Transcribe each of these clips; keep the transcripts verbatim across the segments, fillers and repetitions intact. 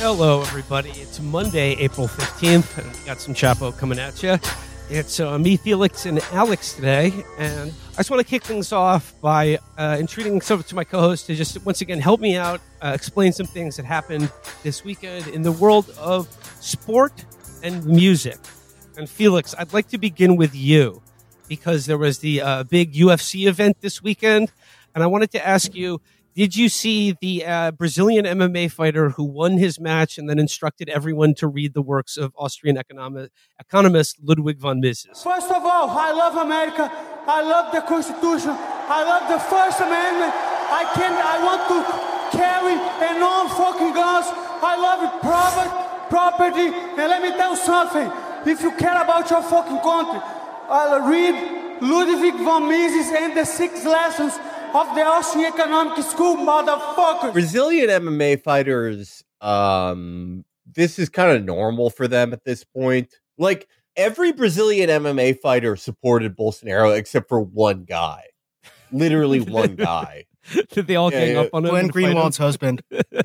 Hello, everybody. It's Monday, April fifteenth, and we got some Chapo coming at you. It's uh, me, Felix, and Alex today, and I just want to kick things off by uh, entreating some to my co-host to just once again help me out, uh, explain some things that happened this weekend in the world of sport and music. And Felix, I'd like to begin with you because there was the uh, big U F C event this weekend, and I wanted to ask you, did you see the uh, Brazilian M M A fighter who won his match and then instructed everyone to read the works of Austrian economic, economist Ludwig von Mises? First of all, I love America. I love the Constitution. I love the First Amendment. I can. I want to carry and own fucking guns. I love it, private property. And let me tell you something. If you care about your fucking country, I'll read Ludwig von Mises and the Six Lessons of the Austrian Economic School, motherfucker. Brazilian M M A fighters, um, this is kind of normal for them at this point. Like, every Brazilian M M A fighter supported Bolsonaro except for one guy. Literally one guy. Did they all yeah, gang yeah. up on him? Glenn Greenwald's husband.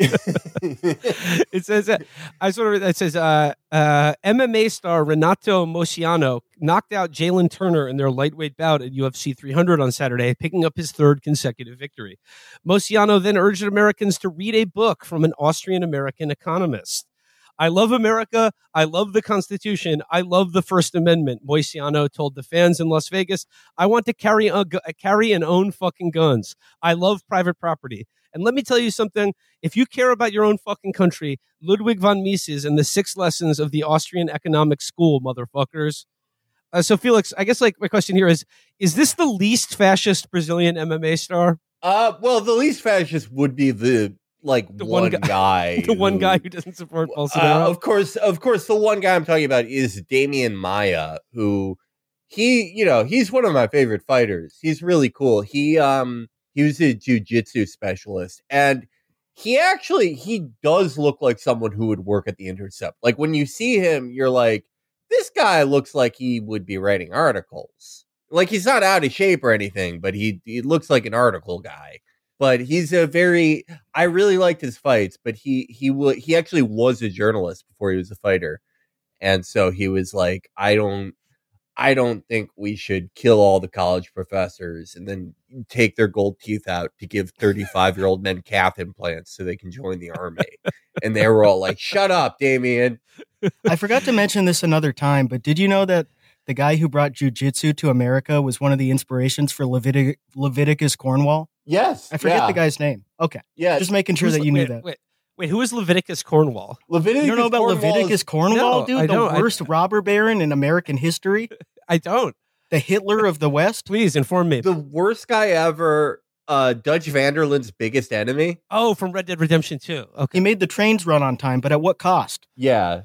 It says, uh, I sort of, it says, uh, uh, M M A star Renato Moicano knocked out Jalen Turner in their lightweight bout at U F C three hundred on Saturday, picking up his third consecutive victory. Moicano then urged Americans to read a book from an Austrian-American economist. I love America. I love the Constitution. I love the First Amendment. Moicano told the fans in Las Vegas, I want to carry a, gu- carry and own fucking guns. I love private property. And let me tell you something. If you care about your own fucking country, Ludwig von Mises and the Six Lessons of the Austrian Economic School, motherfuckers. Uh, so, Felix, I guess like my question here is, is this the least fascist Brazilian M M A star? Uh, well, the least fascist would be the like The one, one guy- guy. The one who- guy who doesn't support Bolsonaro? Uh, of course, of course, the one guy I'm talking about is Damian Maia, who he, you know, he's one of my favorite fighters. He's really cool. He, um, he was a jiu-jitsu specialist, and he actually, he does look like someone who would work at The Intercept. Like, when you see him, you're like, this guy looks like he would be writing articles. Like, he's not out of shape or anything, but he, he looks like an article guy. But he's a very, I really liked his fights, but he, he w- he actually was a journalist before he was a fighter. And so he was like, I don't, I don't think we should kill all the college professors and then take their gold teeth out to give thirty-five year old men calf implants so they can join the army. And they were all like, shut up, Damien. I forgot to mention this another time, but did you know that the guy who brought jiu-jitsu to America was one of the inspirations for Levitic- Leviticus Cornwall? Yes. I forget yeah. the guy's name. Okay. Yeah. Just making sure Who's- that you knew wait, that. Wait, wait, who is Leviticus Cornwall? Leviticus You don't know about Cornwall's- Leviticus Cornwall, No, dude? I The don't. I- worst robber baron in American history? I don't. The Hitler of the West? Please inform me. The worst guy ever, uh, Dutch Vanderland's biggest enemy. Oh, from Red Dead Redemption two. Okay. He made the trains run on time, but at what cost? Yeah.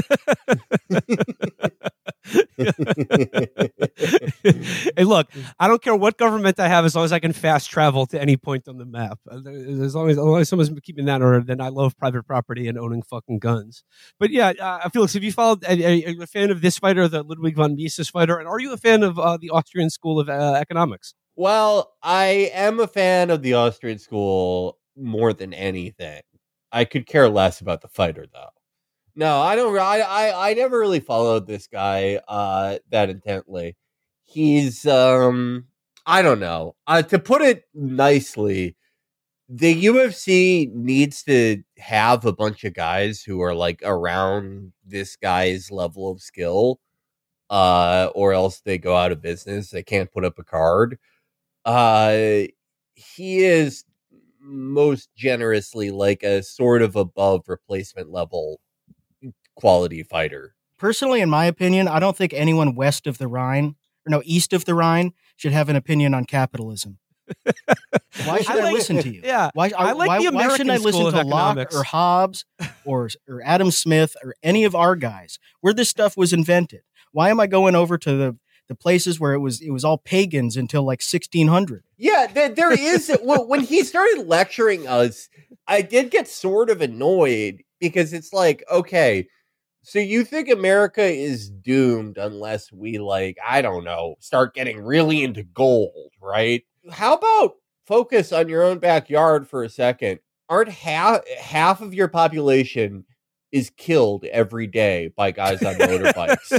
Hey, look, I don't care what government I have as long as I can fast travel to any point on the map. Uh, As long as, as long as someone's keeping that in order, then I love private property and owning fucking guns. But yeah, uh, Felix, have you followed, are you a fan of this fighter, the Ludwig von Mises fighter? And are you a fan of uh, the Austrian School of uh, Economics? Well, I am a fan of the Austrian school more than anything. I could care less about the fighter, though. No, I don't. I I, I never really followed this guy uh, that intently. He's um, I don't know. Uh, to put it nicely, the U F C needs to have a bunch of guys who are like around this guy's level of skill, uh, or else they go out of business. They can't put up a card. Uh, he is most generously like a sort of above replacement level quality fighter. Personally, in my opinion, I don't think anyone west of the Rhine, or no, east of the Rhine, should have an opinion on capitalism. Why should I I, like- listen to you? Yeah. Why, I like why, the why shouldn't I American listen school to of Locke economics. or Hobbes or, or Adam Smith or any of our guys where this stuff was invented? Why am I going over to the, the places where it was it was all pagans until like sixteen hundred? Yeah, there, there is. when when he started lecturing us, I did get sort of annoyed because it's like, okay, so you think America is doomed unless we, like, I don't know, start getting really into gold, right? How about focus on your own backyard for a second? Aren't half half of your population is killed every day by guys on motorbikes.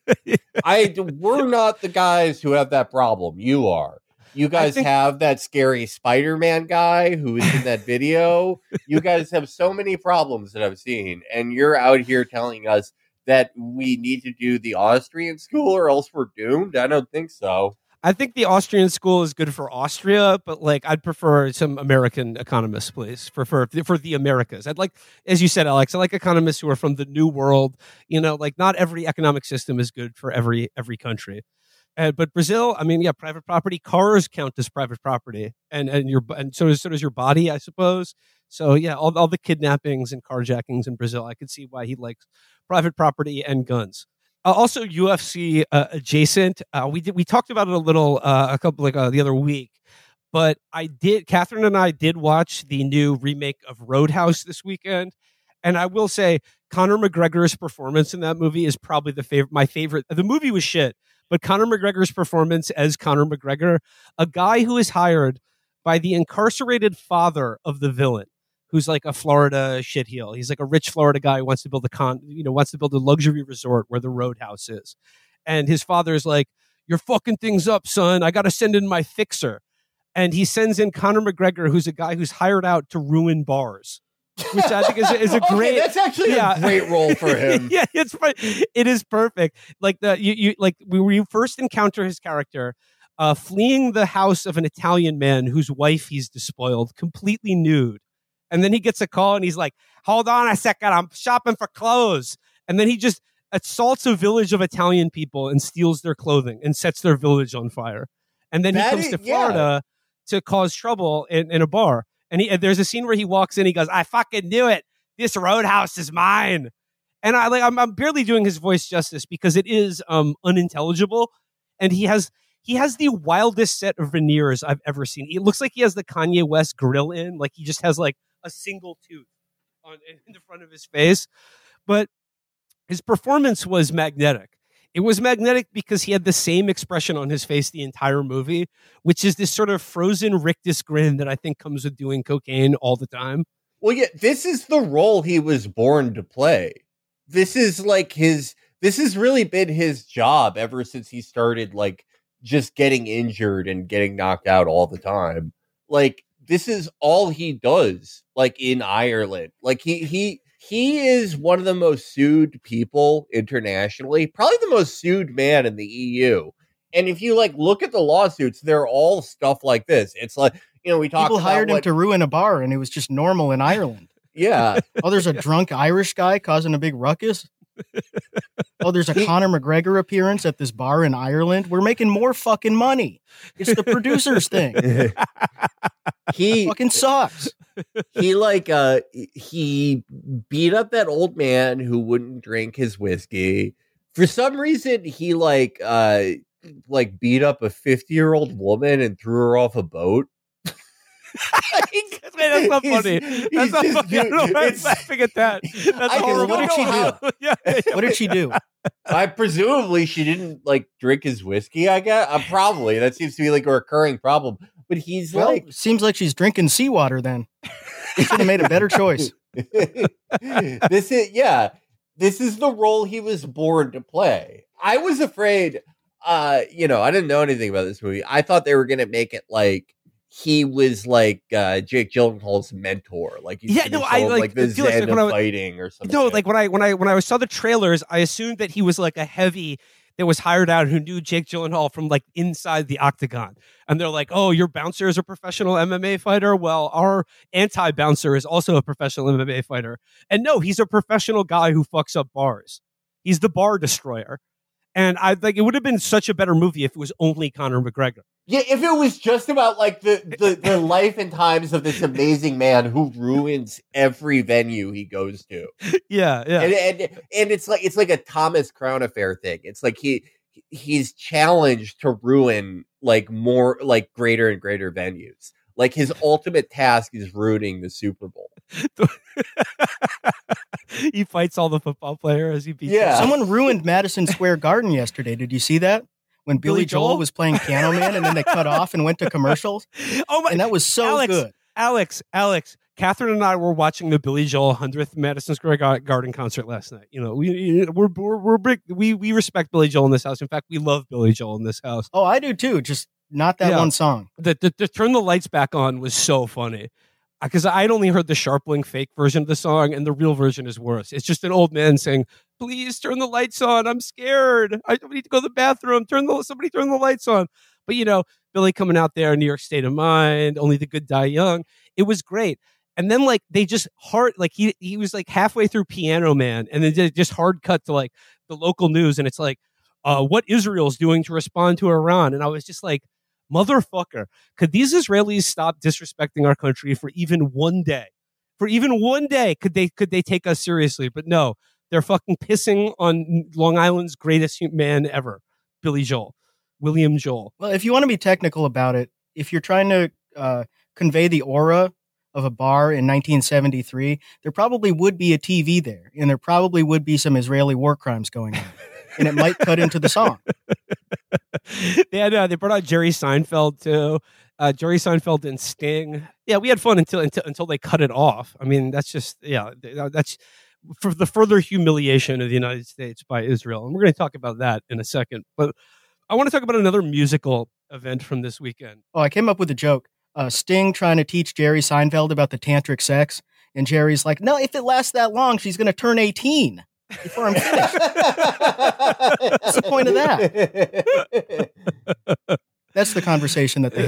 I we're not the guys who have that problem. You are. You guys think- have that scary Spider-Man guy who is in that video. You guys have so many problems that I've seen, and you're out here telling us that we need to do the Austrian school or else we're doomed? I don't think so. I think the Austrian school is good for Austria, but like I'd prefer some American economists, please, for for for the Americas. I'd like, as you said, Alex, I like economists who are from the New World. You know, like not every economic system is good for every every country. Uh, but Brazil, I mean, yeah, private property, cars count as private property, and and your and so does so does your body, I suppose. So yeah, all all the kidnappings and carjackings in Brazil, I could see why he likes private property and guns. Uh, also, U F C uh, adjacent. Uh, we did we talked about it a little uh, a couple like uh, the other week, but I did. Catherine and I did watch the new remake of Roadhouse this weekend, and I will say Conor McGregor's performance in that movie is probably the favorite. My favorite. The movie was shit, but Conor McGregor's performance as Conor McGregor, a guy who is hired by the incarcerated father of the villain, who's like a Florida shitheel. He's like a rich Florida guy who wants to build a con, you know, wants to build a luxury resort where the Roadhouse is. And his father's like, "You're fucking things up, son. I got to send in my fixer." And he sends in Conor McGregor, who's a guy who's hired out to ruin bars, which I think is, is a great. Okay, that's actually yeah. a great role for him. yeah, it's it is perfect. Like the you, you like we you first encounter his character uh, fleeing the house of an Italian man whose wife he's despoiled, completely nude. And then he gets a call and he's like, "Hold on a second, I'm shopping for clothes." And then he just assaults a village of Italian people and steals their clothing and sets their village on fire. And then that he comes is, to Florida yeah. to cause trouble in, in a bar. And, he, and there's a scene where he walks in, he goes, "I fucking knew it. This Roadhouse is mine." And I like I'm, I'm barely doing his voice justice because it is um, unintelligible. And he has he has the wildest set of veneers I've ever seen. It looks like he has the Kanye West grill in, like he just has like a single tooth on in the front of his face. But his performance was magnetic. It was magnetic because he had the same expression on his face the entire movie, which is this sort of frozen rictus grin that I think comes with doing cocaine all the time. Well, yeah, this is the role he was born to play. This is like his, this has really been his job ever since he started like just getting injured and getting knocked out all the time. Like, this is all he does, like in Ireland. Like he he he is one of the most sued people internationally, probably the most sued man in the E U. And if you like look at the lawsuits, they're all stuff like this. It's like, you know, we talked people about hired what, him to ruin a bar, and it was just normal in Ireland. Yeah. Oh, there's a drunk Irish guy causing a big ruckus. Oh, there's a Conor McGregor appearance at this bar in Ireland. We're making more fucking money. It's the producer's thing. He fucking sucks. He like uh he beat up that old man who wouldn't drink his whiskey. For some reason, he like uh like beat up a fifty-year-old woman and threw her off a boat. That's not funny. That's not funny. I don't know why I'm laughing at that. That's horrible. What did she do? yeah, yeah, yeah. What did she do? I presumably she didn't like drink his whiskey. I guess uh, probably that seems to be like a recurring problem. But he's well, like, seems like she's drinking seawater. Then he should have made a better choice. This is yeah. This is the role he was born to play. I was afraid. Uh, you know, I didn't know anything about this movie. I thought they were gonna make it like he was like uh, Jake Gyllenhaal's mentor, like he's yeah, no, I like, like the Zen like, of I, fighting or something. No, like when I when I when I saw the trailers, I assumed that he was like a heavy that was hired out who knew Jake Gyllenhaal from like inside the octagon, and they're like, "Oh, your bouncer is a professional M M A fighter. Well, our anti-bouncer is also a professional M M A fighter." And no, he's a professional guy who fucks up bars. He's the bar destroyer. And I like it would have been such a better movie if it was only Conor McGregor. Yeah, if it was just about like the, the, the life and times of this amazing man who ruins every venue he goes to. Yeah, yeah. And and, and it's like it's like a Thomas Crown Affair thing. It's like he he's challenged to ruin like more like greater and greater venues. Like his ultimate task is ruining the Super Bowl. He fights all the football players. He beats yeah. them. Someone ruined Madison Square Garden yesterday. Did you see that? When Billy, Billy Joel? Joel was playing Piano Man and then they cut off and went to commercials. Oh my! And that was so Alex, good. Alex, Alex, Catherine and I were watching the Billy Joel hundredth Madison Square Garden concert last night. You know, we we're we're, we're big, we we respect Billy Joel in this house. In fact, we love Billy Joel in this house. Oh, I do too. Just not that Yeah. one song. The, the the turn the lights back on was so funny because I'd only heard the Sharpling fake version of the song, and the real version is worse. It's just an old man saying, "Please turn the lights on. I'm scared. I need to go to the bathroom. Turn the somebody turn the lights on." But you know, Billy coming out there, New York State of Mind, Only the Good Die Young. It was great. And then like they just hard like he he was like halfway through Piano Man, and then just hard cut to like the local news, and it's like, uh, what Israel's doing to respond to Iran, and I was just like, motherfucker, could these Israelis stop disrespecting our country for even one day? For even one day, could they could they take us seriously? But no, they're fucking pissing on Long Island's greatest man ever, Billy Joel, William Joel. Well, if you want to be technical about it, if you're trying to uh, convey the aura of a bar in nineteen seventy-three, there probably would be a T V there, and there probably would be some Israeli war crimes going on, and it might cut into the song. They had uh, they brought out Jerry Seinfeld too. Uh, Jerry Seinfeld and Sting. Yeah, we had fun until until until they cut it off. I mean, that's just yeah, that's for the further humiliation of the United States by Israel, and we're going to talk about that in a second. But I want to talk about another musical event from this weekend. Oh, I came up with a joke. Uh, Sting trying to teach Jerry Seinfeld about the tantric sex, and Jerry's like, "No, if it lasts that long, she's going to turn eighteen before I'm finished." What's the point of that? That's the conversation that they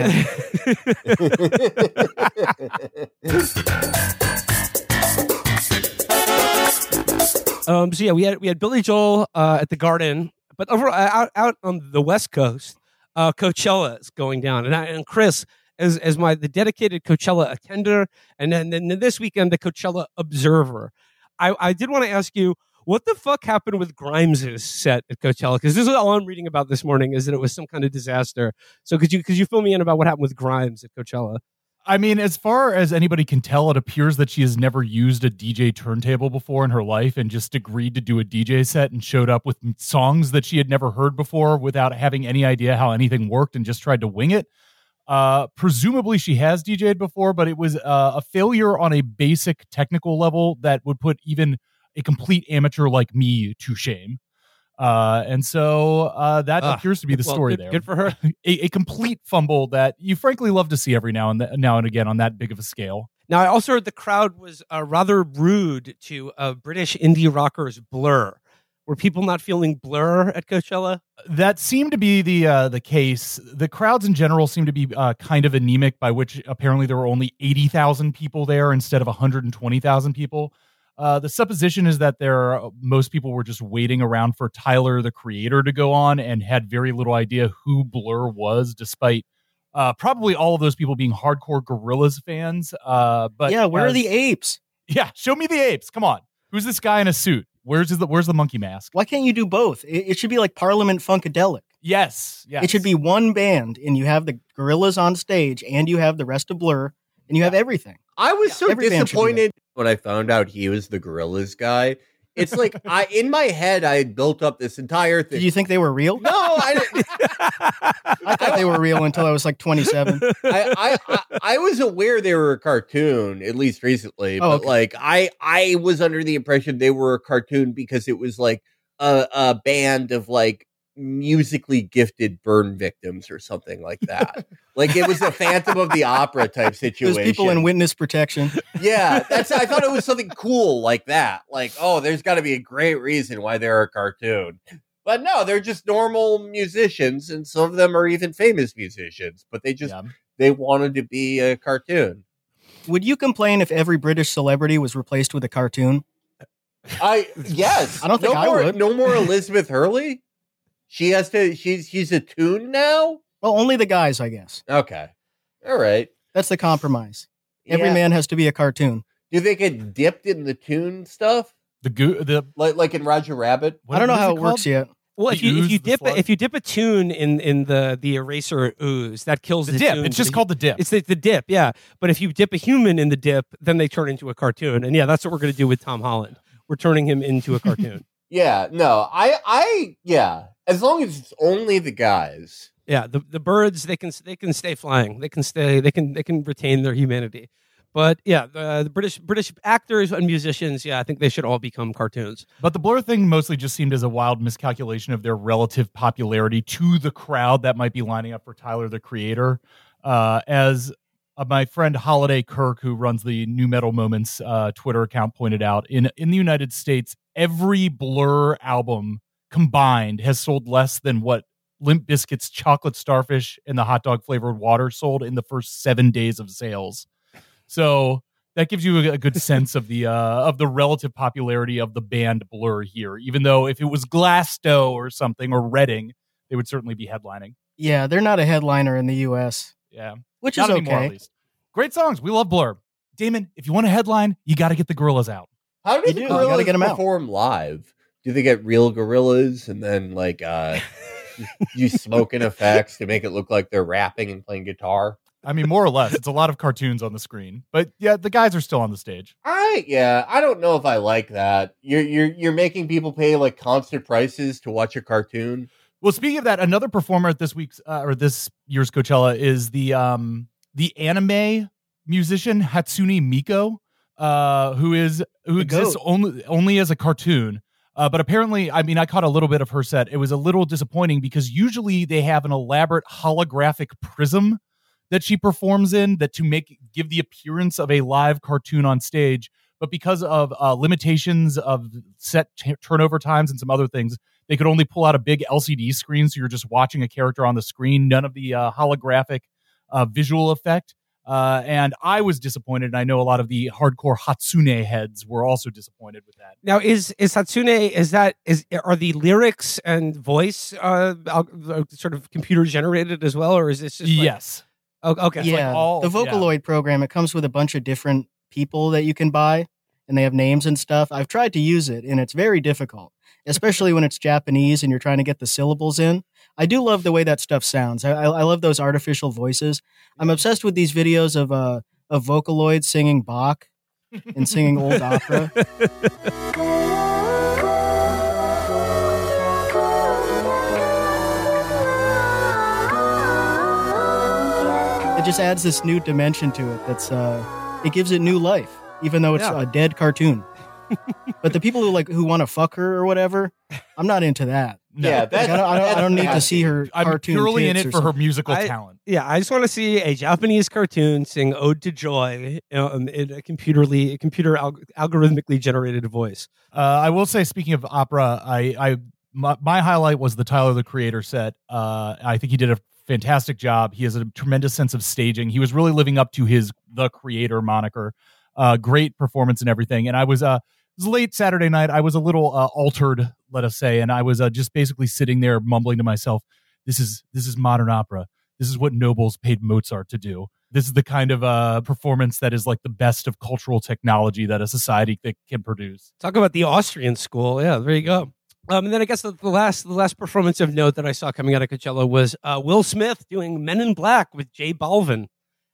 had. um, so yeah, we had we had Billy Joel uh, at the Garden, but over out out on the West Coast, uh, Coachella is going down, and I, and Chris. As as my the dedicated Coachella attender, and then, then this weekend the Coachella observer, I, I did want to ask you what the fuck happened with Grimes' set at Coachella, because this is all I'm reading about this morning is that it was some kind of disaster. So could you could you fill me in about what happened with Grimes at Coachella? I mean, as far as anybody can tell, it appears that she has never used a D J turntable before in her life and just agreed to do a D J set and showed up with songs that she had never heard before without having any idea how anything worked and just tried to wing it. Uh, presumably she has D J'd before, but it was uh, a failure on a basic technical level that would put even a complete amateur like me to shame. Uh, and so uh, that uh, appears to be the well, story good, there. Good for her. a, a complete fumble that you frankly love to see every now and th- now and again on that big of a scale. Now, I also heard the crowd was uh, rather rude to uh, British indie rockers Blur. Were people not feeling Blur at Coachella? That seemed to be the uh, the case. The crowds in general seem to be uh, kind of anemic, by which apparently there were only eighty thousand people there instead of one hundred twenty thousand people. Uh, the supposition is that there most people were just waiting around for Tyler, the Creator, to go on and had very little idea who Blur was, despite uh, probably all of those people being hardcore Gorillaz fans. Uh, but yeah, where as, are the apes? Yeah, show me the apes. Come on. Who's this guy in a suit? Where's the Where's the monkey mask? Why can't you do both? It, it should be like Parliament Funkadelic. Yes, yes. It should be one band, and you have the Gorillaz on stage, and you have the rest of Blur, and you have everything. I was so Every band should do disappointed when I found out he was the Gorillaz guy. It's like I in my head I had built up this entire thing. Did you think they were real? No, I didn't. I thought they were real until I was like twenty-seven. I, I, I, I was aware they were a cartoon, at least recently, Oh, but okay. like I, I was under the impression they were a cartoon because it was like a, a band of like musically gifted burn victims or something like that. Like it was a Phantom of the Opera type situation. There's people in witness protection. Yeah, that's. I thought it was something cool like that. Like, oh, there's got to be a great reason why they're a cartoon. But no, they're just normal musicians, and some of them are even famous musicians. But they just Yeah. they wanted to be a cartoon. Would you complain if every British celebrity was replaced with a cartoon? I yes. I don't think no I more, would. No more Elizabeth Hurley. She has to. She's she's a tune now. Well, only the guys, I guess. Okay, all right. That's the compromise. Every Yeah. man has to be a cartoon. Do they get dipped in the tune stuff The goo the like like in Roger Rabbit? what- I don't know what is how it it works called? yet. Well, The if you if ooze, you the dip slug? if you dip a tune in in the the eraser ooze, that kills The the, dip. tune. It's just The- called the dip. It's the, the dip, yeah. But if you dip a human in the dip, then they turn into a cartoon. And yeah, that's what we're going to do with Tom Holland. We're turning him into a cartoon. Yeah, no, I, I, yeah. As long as it's only the guys. Yeah, the, the birds they can they can stay flying. They can stay. They can they can retain their humanity. But yeah, the, the British British actors and musicians, yeah, I think they should all become cartoons. But the Blur thing mostly just seemed as a wild miscalculation of their relative popularity to the crowd that might be lining up for Tyler, the Creator. Uh, as uh, my friend Holiday Kirk, who runs the New Metal Moments uh, Twitter account, pointed out, in, in the United States, every Blur album combined has sold less than what Limp Bizkit's Chocolate Starfish and the hot dog flavored water sold in the first seven days of sales. So that gives you a, a good sense of the uh, of the relative popularity of the band Blur here. Even though if it was Glasto or something or Reading, they would certainly be headlining. Yeah, they're not a headliner in the U S. Yeah, which not is anymore, okay. At least. Great songs. We love Blur. Damon, if you want a headline, you got to get the Gorillas out. How do You the do. You gotta gorillas get 'em out. perform live? Do they get real gorillas and then like uh, use smoking effects to make it look like they're rapping and playing guitar? I mean, more or less, it's a lot of cartoons on the screen, but yeah, the guys are still on the stage. I yeah, I don't know if I like that. You're you're you're making people pay like concert prices to watch a cartoon. Well, speaking of that, another performer at this week's uh, or this year's Coachella is the um the anime musician Hatsune Miku, uh, who is who The exists goat. only only as a cartoon. Uh, but apparently, I mean, I caught a little bit of her set. It was a little disappointing because usually they have an elaborate holographic prism that she performs in that to make give the appearance of a live cartoon on stage. But because of uh, limitations of set t- turnover times and some other things, they could only pull out a big L C D screen. So you're just watching a character on the screen, none of the uh, holographic uh, visual effect. Uh, and I was disappointed. And I know a lot of the hardcore Hatsune heads were also disappointed with that. Now, is is Hatsune? Is that is are the lyrics and voice uh, al- uh, sort of computer generated as well, or is this just like, Yes. oh, okay, Yeah, like all- the Vocaloid program, it comes with a bunch of different people that you can buy, and they have names and stuff. I've tried to use it, and it's very difficult, especially when it's Japanese and you're trying to get the syllables in. I do love the way that stuff sounds. I, I, I love those artificial voices. I'm obsessed with these videos of uh, of Vocaloid singing Bach and singing old opera. It just adds this new dimension to it. That's uh, it gives it new life, even though it's Yeah. a dead cartoon. But the people who like who want to fuck her or whatever, I'm not into that. No. Yeah, Like, that's, I don't, I don't, I don't need to that's see her I'm cartoon. purely in tits it or for her something. musical I- talent. Yeah, I just want to see a Japanese cartoon sing "Ode to Joy" um, in a computerly, computer al- algorithmically generated voice. Uh, I will say, speaking of opera, I, I my, my highlight was the Tyler, the Creator set. Uh, I think he did a fantastic job. He has a tremendous sense of staging. He was really living up to his the Creator moniker. Uh, great performance and everything. And I was uh, it was late Saturday night. I was a little uh, altered, let us say, and I was uh, just basically sitting there mumbling to myself, "This is this is modern opera. This is what nobles paid Mozart to do. This is the kind of uh, performance that is like the best of cultural technology that a society th- can produce." Talk about the Austrian school. Yeah, there you go. Um, and then I guess the, the last the last performance of note that I saw coming out of Coachella was uh, Will Smith doing Men in Black with J Balvin.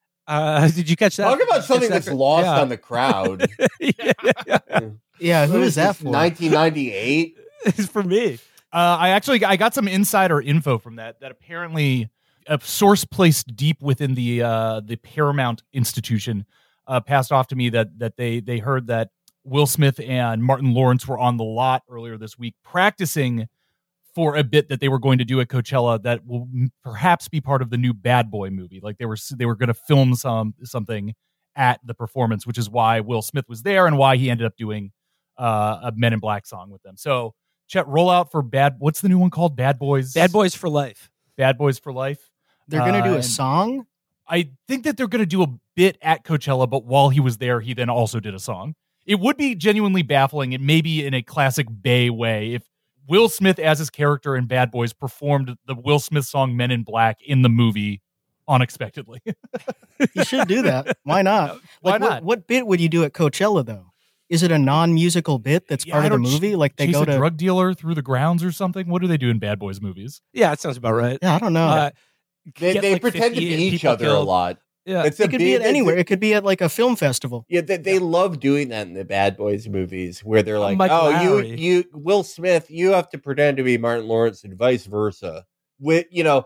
Uh, did you catch that? Talk about something Catch that? that's lost Yeah. on the crowd. yeah, yeah, yeah. Yeah, who What is that this, for? nineteen ninety-eight? It's for me. Uh, I actually I got some insider info from that. That apparently a source placed deep within the uh, the Paramount institution uh, passed off to me that that they they heard that Will Smith and Martin Lawrence were on the lot earlier this week practicing for a bit that they were going to do at Coachella that will m- perhaps be part of the new Bad Boy movie. Like they were they were going to film some something at the performance, which is why Will Smith was there and why he ended up doing uh, a Men in Black song with them. So. Chet, roll out for Bad. What's the new one called? Bad Boys. Bad Boys for Life. Bad Boys for Life. They're gonna do Uh, a and song. I think that they're going to do a bit at Coachella, but while he was there, he then also did a song. It would be genuinely baffling, and maybe in a classic Bay way, if Will Smith as his character in Bad Boys performed the Will Smith song "Men in Black" in the movie unexpectedly. You should do that. Why not? Why Like, not? What, what bit would you do at Coachella though? Is it a non-musical bit that's Yeah, part I of the don't- movie? Like they Chase go a to drug dealer through the grounds or something. What do they do in Bad Boys movies? Yeah, it sounds about right. Yeah, I don't know. Uh, They, get, they like, pretend to fifty be each people other a killed. lot. Yeah, It's a it could be big- at it's- anywhere. It could be at like a film festival. Yeah, they, they love doing that in the Bad Boys movies, where they're like, Mike "Oh, Lowry. you, you, Will Smith, you have to pretend to be Martin Lawrence and vice versa." With you know,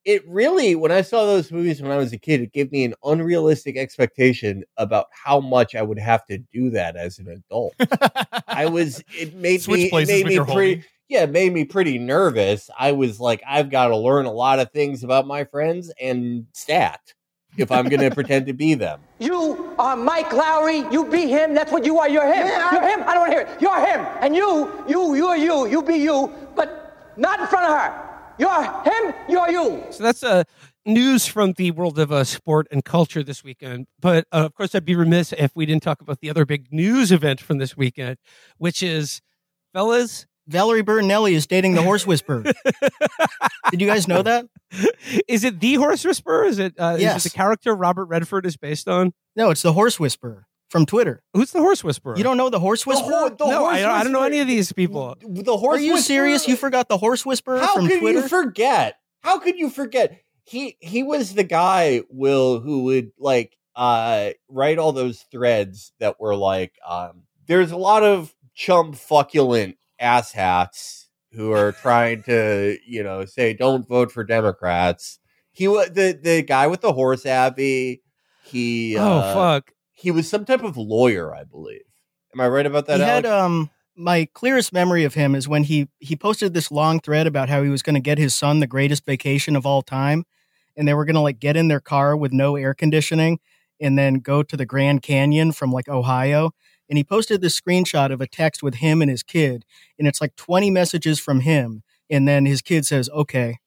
it really, when I saw those movies when I was a kid, it gave me an unrealistic expectation about how much I would have to do that as an adult. I was, it made Switch me, it places made with me your pretty, homie. yeah, it made me pretty nervous. I was like, I've got to learn a lot of things about my friends and stat if I'm going to pretend to be them. You are Mike Lowry. You be him. That's what you are. You're him. Yeah. You're him. I don't want to hear it. You're him. And you, you, you're you. You be you, but not in front of her. You're him. You're you. So that's uh, news from the world of uh, sport and culture this weekend. But uh, of course, I'd be remiss if we didn't talk about the other big news event from this weekend, which is, fellas, Valerie Bertinelli is dating the horse whisperer. Did you guys know that? Is it the horse whisperer? Is it, uh, Yes. is it the character Robert Redford is based on? No, it's the horse whisperer from Twitter. Who's the horse whisperer? You don't know the horse The whisperer? ho- the no, horse I, don't- I don't know whisperer- any of these people. The horse Are you whisperer- serious? You forgot the horse whisperer How from could Twitter? you forget? How could you forget? He he was the guy, Will, who would like uh write all those threads that were like, um, there's a lot of chump fuckulent asshats who are trying to, you know, say don't vote for Democrats. He was the the guy with the horse abbey. He Oh, uh, fuck. he was some type of lawyer, I believe. Am I right about that? he had Alex? um my clearest memory of him is when he he posted this long thread about how he was going to get his son the greatest vacation of all time, and they were going to like get in their car with no air conditioning and then go to the Grand Canyon from like Ohio. And he posted this screenshot of a text with him and his kid, and it's like twenty messages from him, and then his kid says okay,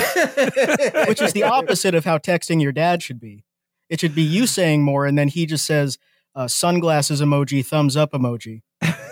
which is the opposite of how texting your dad should be. It should be you saying more, and then he just says uh, sunglasses emoji, thumbs up emoji.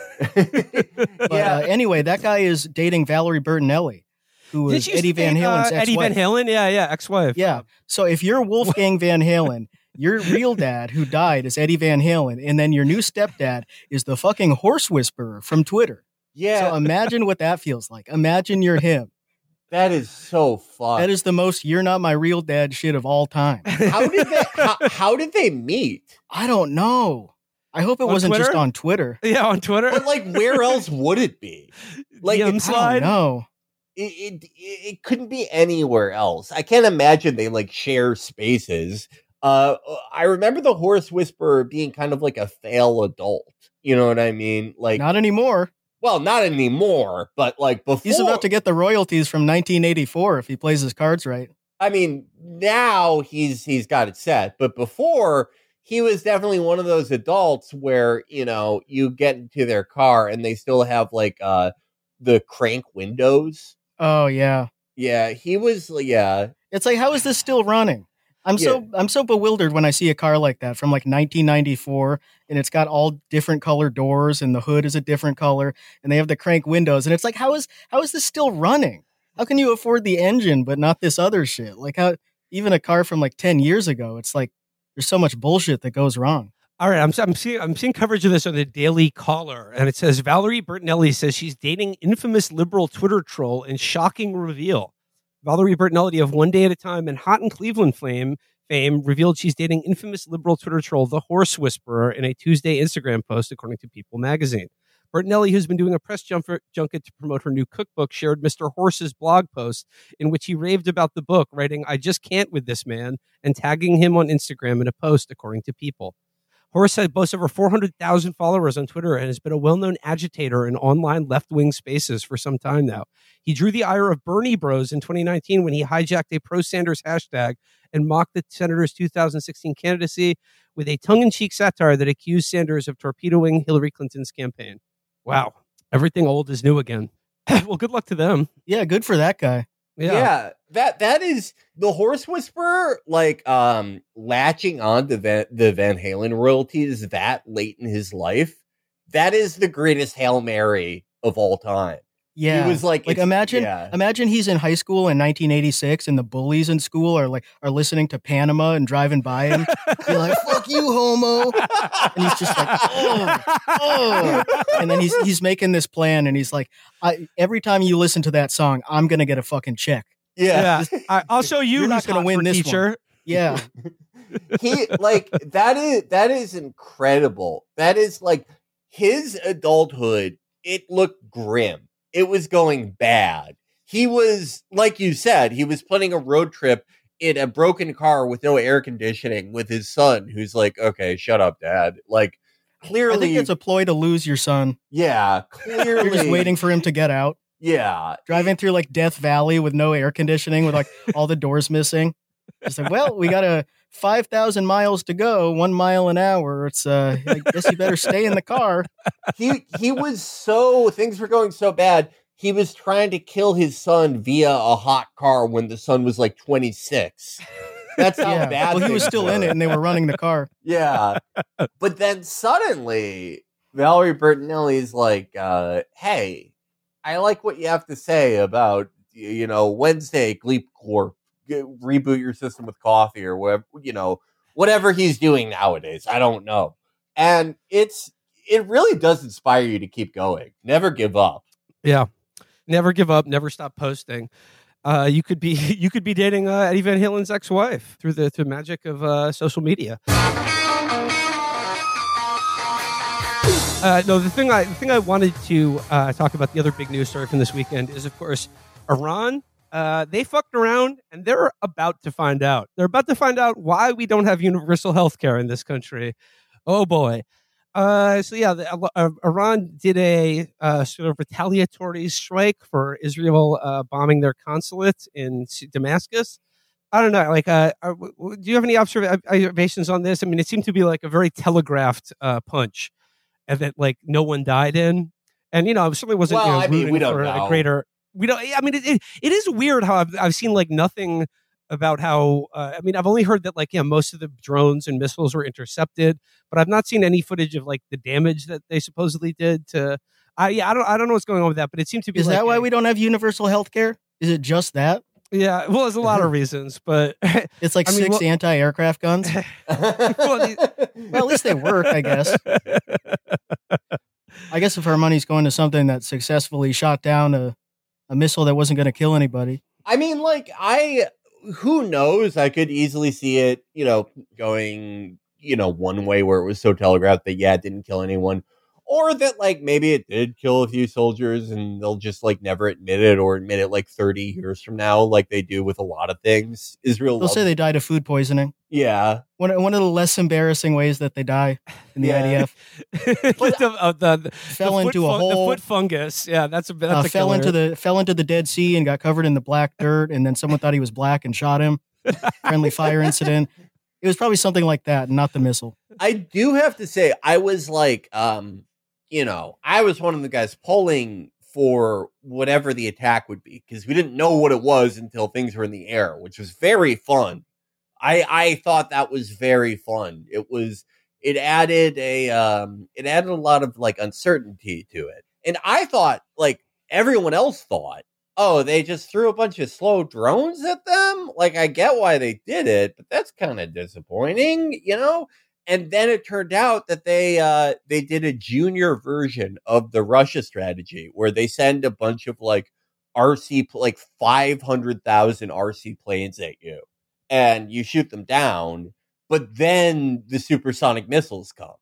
But yeah. uh, anyway, that guy is dating Valerie Bertinelli, who Did is you Eddie Van say, Halen's uh, Eddie ex-wife. Van Halen? Yeah, yeah, ex-wife. Yeah. So if you're Wolfgang Van Halen, your real dad who died is Eddie Van Halen, and then your new stepdad is the fucking horse whisperer from Twitter. yeah, So imagine what that feels like. Imagine you're him. that is so fun. That is the most "you're not my real dad" shit of all time. how did they how, how did they meet? I don't know. I hope it On wasn't just Twitter? on Twitter. Yeah, on Twitter. But like, where else would it be? Like, D M it's- I slide. don't know. it, it it couldn't be anywhere else. I can't imagine they like share spaces. Uh, I remember the horse whisperer being kind of like a fail adult. You know what I mean? Like, Not anymore. well, not anymore, but like before. He's about to get the royalties from nineteen eighty-four if he plays his cards right. I mean, now he's he's got it set, but before he was definitely one of those adults where, you know, you get into their car and they still have like uh the crank windows. Oh yeah. Yeah, he was. Yeah, It's like, how is this still running? I'm so I'm so bewildered when I see a car like that from like nineteen ninety-four, and it's got all different color doors, and the hood is a different color, and they have the crank windows, and it's like, how is how is this still running? How can you afford the engine but not this other shit? Like, how even a car from like ten years ago, it's like there's so much bullshit that goes wrong. All right, I'm, I'm seeing I'm seeing coverage of this on the Daily Caller, and it says Valerie Bertinelli says she's dating infamous liberal Twitter troll in shocking reveal. Valerie Bertinelli of One Day at a Time and Hot in Cleveland fame fame revealed she's dating infamous liberal Twitter troll The Horse Whisperer in a Tuesday Instagram post, according to People magazine. Bertinelli, who's been doing a press jumper, junket to promote her new cookbook, shared Mister Horse's blog post in which he raved about the book, writing, "I just can't with this man," and tagging him on Instagram in a post, according to People. Horse had boasts over four hundred thousand followers on Twitter and has been a well-known agitator in online left-wing spaces for some time now. He drew the ire of Bernie Bros in twenty nineteen when he hijacked a pro-Sanders hashtag and mocked the senator's two thousand sixteen candidacy with a tongue-in-cheek satire that accused Sanders of torpedoing Hillary Clinton's campaign. Wow. Everything old is new again. Well, good luck to them. Yeah, good for that guy. yeah, Yeah. That that is the horse whisperer. Like, um, latching on to Van, the Van Halen royalties that late in his life. That is the greatest Hail Mary of all time. Yeah, He was like, like it's- imagine, yeah. imagine he's in high school in nineteen eighty-six, and the bullies in school are like are listening to Panama and driving by him. Be like, "Fuck you, homo!" And he's just like, "Oh, oh!" And then he's he's making this plan, and he's like, I, "Every time you listen to that song, I'm gonna get a fucking check." Yeah. Yeah. I, I'll show you You're not who's gonna hot win for this teacher. Yeah, he like that is that is incredible. That is like his adulthood. It looked grim. It was going bad. he was, like you said, he was planning a road trip in a broken car with no air conditioning with his son, who's like, okay, shut up, Dad. Like, clearly. I think it's a ploy to lose your son. Yeah, clearly. You're just waiting for him to get out. Yeah. Driving through like Death Valley with no air conditioning with like all the doors missing. It's like, well, we got a five thousand miles to go, one mile an hour. It's, uh, I guess you better stay in the car. He, he was so, things were going so bad. He was trying to kill his son via a hot car when the son was like twenty-six. That's how Yeah. bad. Well, he was things still were. in it and they were running the car. Yeah. But then suddenly, Valerie Bertinelli's like, uh, hey, I like what you have to say about, you know, Wednesday, Gleep Corp, G- reboot your system with coffee or whatever, you know, whatever he's doing nowadays. I don't know. And it's, it really does inspire you to keep going. Never give up. Yeah. Never give up. Never stop posting. Uh, you could be you could be dating uh, Eddie Van Halen's ex-wife through the through magic of uh, social media. Uh, no, the thing I the thing I wanted to uh, talk about, the other big news story from this weekend is, of course, Iran. Uh, they fucked around, and they're about to find out. They're about to find out why we don't have universal health care in this country. Oh boy. Uh, so yeah, the, uh, Iran did a uh, sort of retaliatory strike for Israel uh, bombing their consulate in Damascus. I don't know. Like, uh, are, do you have any observ- observations on this? I mean, it seemed to be like a very telegraphed uh, punch, and that like no one died in. And you know, I certainly wasn't. Well, you know, I mean, rooting we don't for know. a greater. We don't. I mean, it, it, it is weird how I've I've seen like nothing about how. Uh, I mean, I've only heard that like yeah, most of the drones and missiles were intercepted, but I've not seen any footage of like the damage that they supposedly did to. I yeah, I don't I don't know what's going on with that, but it seemed to be. Is like that why a, we don't have universal health care? Is it just that? Yeah, well, there's a lot of reasons, but It's like I mean, six well- anti-aircraft guns. well, the- Well, at least they work, I guess. I guess if our money's going to something that successfully shot down a, a missile that wasn't going to kill anybody. I mean, like, I, who knows? I could easily see it, you know, going, you know, one way where it was so telegraphed that, yeah, it didn't kill anyone. Or that, like, maybe it did kill a few soldiers and they'll just, like, never admit it or admit it, like, thirty years from now, like they do with a lot of things. Israel They'll loves- say they died of food poisoning. Yeah. One, one of the less embarrassing ways that they die in the Yeah. I D F. the, uh, the, the, Fell the foot into a fun- hole. The foot fungus. Yeah, that's a that's Uh, a fell killer. into the fell into the Dead Sea and got covered in the black dirt, and then someone thought he was black and shot him. Friendly fire incident. It was probably something like that, not the missile. I do have to say, I was like, um, you know, I was one of the guys polling for whatever the attack would be because we didn't know what it was until things were in the air, which was very fun. I I thought that was very fun. It was it added a um it added a lot of like uncertainty to it, and I thought like everyone else thought, oh, they just threw a bunch of slow drones at them. Like I get why they did it, but that's kind of disappointing, you know. And then it turned out that they uh, they did a junior version of the Russia strategy where they send a bunch of like R C, like five hundred thousand R C planes at you and you shoot them down, but then the supersonic missiles come.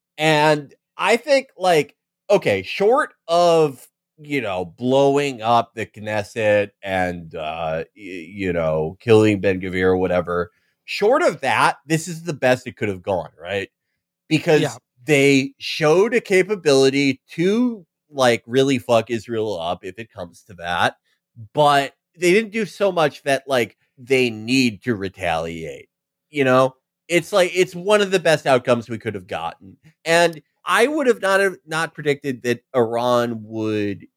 And I think like, okay, short of, you know, blowing up the Knesset and, uh, y- you know, killing Ben-Gvir or whatever, short of that, this is the best it could have gone, right? Because Yeah. they showed a capability to like really fuck Israel up if it comes to that, but they didn't do so much that like they need to retaliate. You know, it's like it's one of the best outcomes we could have gotten, and I would have not have not predicted that Iran would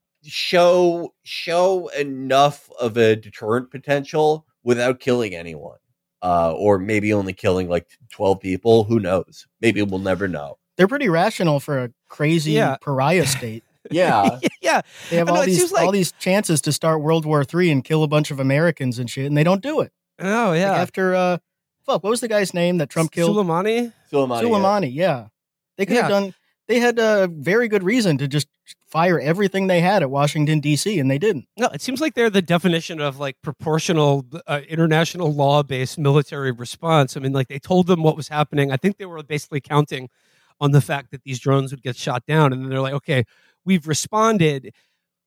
show show enough of a deterrent potential without killing anyone. Uh, or maybe only killing like twelve people. Who knows? Maybe we'll never know. They're pretty rational for a crazy Yeah. pariah state. Yeah. yeah, They have I know, all it these seems like- all these chances to start World War Three and kill a bunch of Americans and shit, and they don't do it. oh yeah. Like after uh, fuck, what was the guy's name that Trump killed? Soleimani. Soleimani. Soleimani. Yeah, they could have Yeah. done. They had a very good reason to just fire everything they had at Washington D C, and they didn't. No, it seems like they're the definition of like proportional uh, international law based military response. I mean, like they told them what was happening. I think they were basically counting on the fact that these drones would get shot down, and then they're like, okay, we've responded.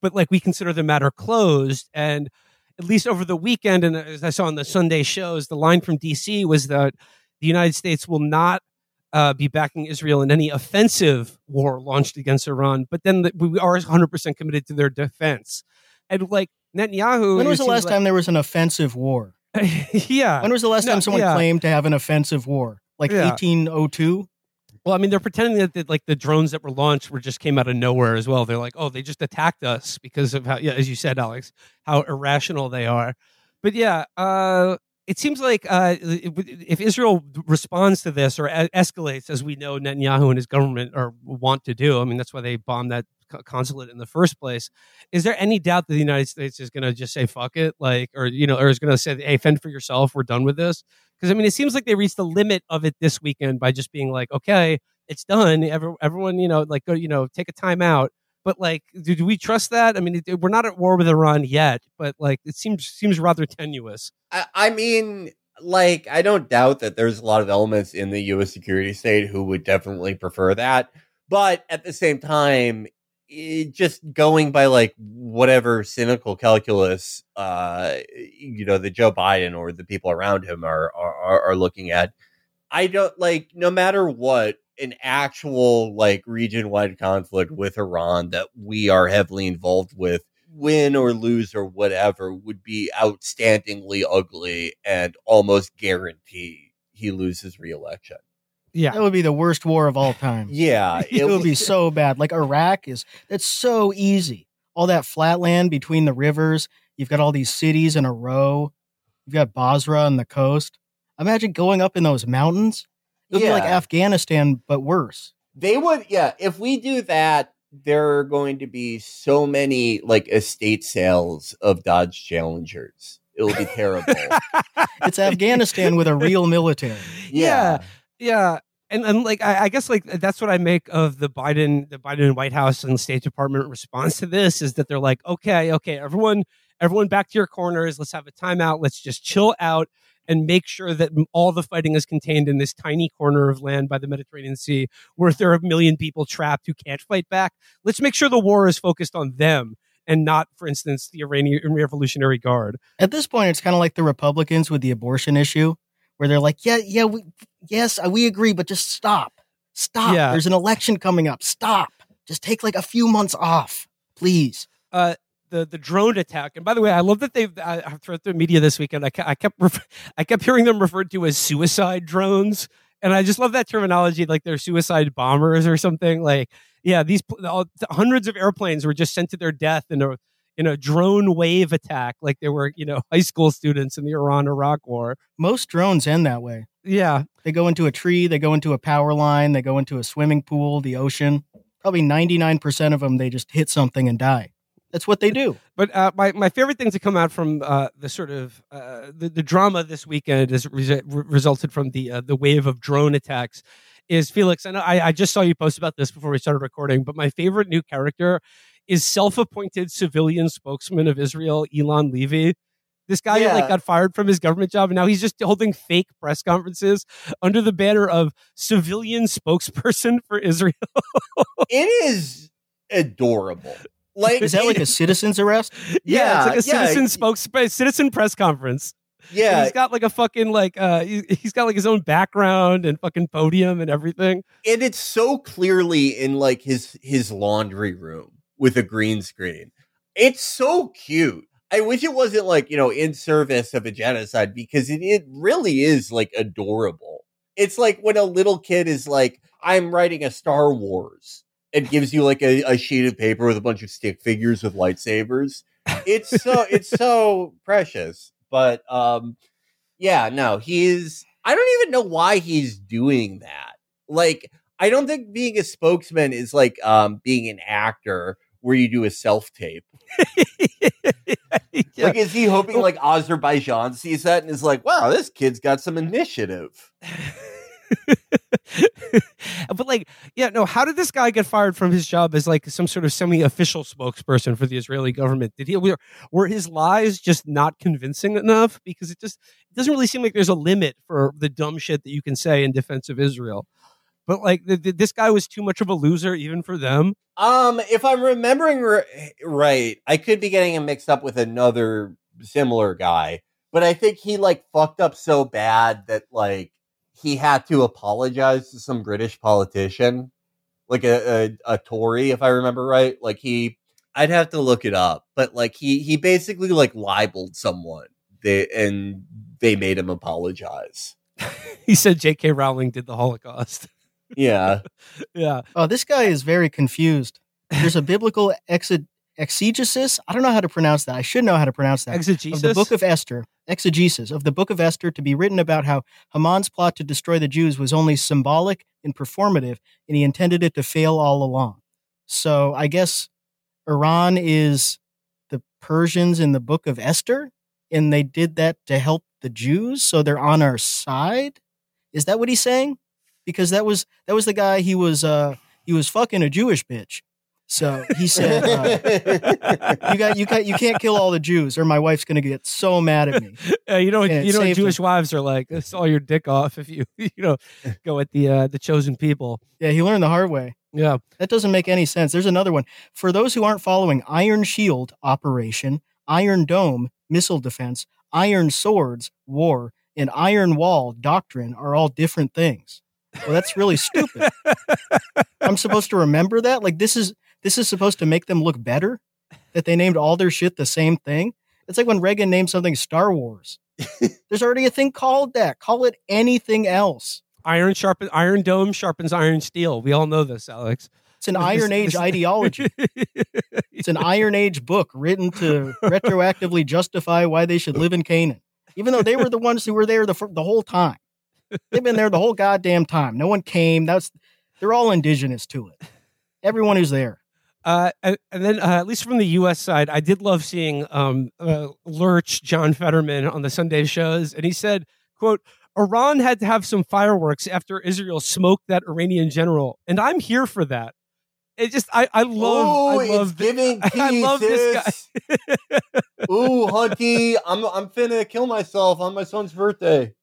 but like we consider the matter closed. And at least over the weekend, and as I saw on the Sunday shows, the line from D C was that the United States will not uh, be backing Israel in any offensive war launched against Iran, but then the, we are one hundred percent committed to their defense. And like Netanyahu, when was the last like, time there was an offensive war? yeah. When was the last No, time someone yeah. claimed to have an offensive war? Like Yeah. eighteen oh two? Well, I mean, they're pretending that the, like the drones that were launched were just came out of nowhere as well. They're like, oh, they just attacked us because of how, yeah, as you said, Alex, how irrational they are. But yeah, uh, it seems like uh, if Israel responds to this or a- escalates, as we know Netanyahu and his government are want to do, I mean, that's why they bombed that consulate in the first place. Is there any doubt that the United States is going to just say fuck it, like, or you know, or is going to say, hey, fend for yourself, we're done with this? Because I mean, it seems like they reached the limit of it this weekend by just being like, okay, it's done. Every, everyone, you know, like go, you know, take a time out. But like, do, do we trust that? I mean, it, we're not at war with Iran yet, but like, it seems seems rather tenuous. I, I mean, like, I don't doubt that there's a lot of elements in the U S security state who would definitely prefer that. But at the same time, it, just going by like whatever cynical calculus, uh, you know, that Joe Biden or the people around him are, are, are looking at, I don't like, no matter what, an actual like region-wide conflict with Iran that we are heavily involved with, win or lose or whatever, would be outstandingly ugly and almost guarantee he loses re-election. Yeah, That would be the worst war of all time. Yeah, It would be so bad. Like Iraq is, that's so easy. All that flat land between the rivers. You've got all these cities in a row. You've got Basra on the coast. Imagine going up in those mountains. It would Yeah. be like Afghanistan, but worse. They would, yeah. If we do that, there are going to be so many like estate sales of Dodge Challengers. It will be terrible. It's Afghanistan with a real military. yeah, yeah. And, and like I, I guess like that's what I make of the Biden, the Biden White House and State Department response to this is that they're like, okay, okay, everyone, everyone back to your corners. Let's have a timeout. Let's just chill out and make sure that all the fighting is contained in this tiny corner of land by the Mediterranean Sea where there are a million people trapped who can't fight back. Let's make sure the war is focused on them and not, for instance, the Iranian Revolutionary Guard. At this point, it's kind of like the Republicans with the abortion issue, where they're like, yeah, yeah, we, yes, we agree, but just stop. Stop. Yeah. There's an election coming up. Stop. Just take like a few months off, please. Uh, the the drone attack, and by the way, I love that they've uh, throughout the media this weekend. I, ke- I kept ref- I kept hearing them referred to as suicide drones, and I just love that terminology, like they're suicide bombers or something. Like, yeah, these pl- all, hundreds of airplanes were just sent to their death in a in a drone wave attack, like they were, you know, high school students in the Iran-Iraq War. Most drones end that way. Yeah, They go into a tree, they go into a power line, they go into a swimming pool, the ocean. Probably ninety-nine percent of them, they just hit something and die. That's what they do. but uh, my my favorite thing to come out from uh, the sort of uh, the, the drama this weekend is re- resulted from the uh, the wave of drone attacks. Is Felix? I know I, I just saw you post about this before we started recording, but my favorite new character is self-appointed civilian spokesman of Israel, Elon Levy. This guy Yeah. like got fired from his government job, and now he's just holding fake press conferences under the banner of civilian spokesperson for Israel. It is adorable. Like, Is that like a citizen's arrest? Yeah, it's like a yeah, citizen yeah. spokes citizen press conference. And yeah, he's got like a fucking like uh he, he's got like his own background and fucking podium and everything. and it's so clearly in like his his laundry room with a green screen. It's so cute. I wish it wasn't like, you know, in service of a genocide, because it, it really is like adorable. It's like when a little kid is like, I'm writing a Star Wars, and gives you like a, a sheet of paper with a bunch of stick figures with lightsabers. It's so it's so precious. But um yeah, no, he's I don't even know why he's doing that. Like, I don't think being a spokesman is like um being an actor where you do a self-tape. Yeah. Like, is he hoping like Azerbaijan sees that and is like, wow, this kid's got some initiative? But like, yeah, no, how did this guy get fired from his job as like some sort of semi-official spokesperson for the Israeli government? Did he were, were his lies just not convincing enough? Because it just it doesn't really seem like there's a limit for the dumb shit that you can say in defense of Israel. but like th- th- this guy was too much of a loser even for them. Um, if I'm remembering r- right, I could be getting him mixed up with another similar guy, but I think he like fucked up so bad that like he had to apologize to some British politician, like a, a, a Tory, if I remember right. Like he, I'd have to look it up, but like he, he basically like libeled someone they, and they made him apologize. He said J K Rowling did the Holocaust. Yeah. Yeah. Oh, this guy is very confused. There's a biblical exe- exegesis. I don't know how to pronounce that. I should know how to pronounce that. Exegesis? Of the book of Esther. Exegesis of the book of Esther to be written about how Haman's plot to destroy the Jews was only symbolic and performative, and he intended it to fail all along. So I guess Iran is the Persians in the book of Esther, and they did that to help the Jews, so they're on our side? Is that what he's saying? Because that was that was the guy he was uh, he was fucking a Jewish bitch. So he said, uh, "You got you got you can't kill all the Jews, or my wife's going to get so mad at me." Uh, you know, And you know, saved Jewish him. wives are like, "It's all your dick off if you, you know, go with the uh, the chosen people." Yeah, he learned the hard way. Yeah, That doesn't make any sense. There's another one. For those who aren't following, Iron Shield operation, Iron Dome missile defense, Iron Swords war, and Iron Wall doctrine are all different things. Well, that's really stupid. I'm supposed to remember that? Like this is this is supposed to make them look better? That they named all their shit the same thing? It's like when Reagan named something Star Wars. There's already a thing called that. Call it anything else. iron sharpen Iron Dome sharpens iron steel. We all know this, Alex. It's an This- Iron this- Age this- ideology. It's an Iron Age book written to retroactively justify why they should live in Canaan, even though they were the ones who were there the, the whole time. They've been there the whole goddamn time. No one came. That's they're all indigenous to it. Everyone who's there. Uh, and, and then, uh, at least from the U S side, I did love seeing um, uh, Lurch John Fetterman on the Sunday shows, and he said, "quote Iran had to have some fireworks after Israel smoked that Iranian general, and I'm here for that." It just, I, I love, Ooh, I love, it's giving I, I love this guy. Ooh, Hunty, I'm I'm finna kill myself on my son's birthday.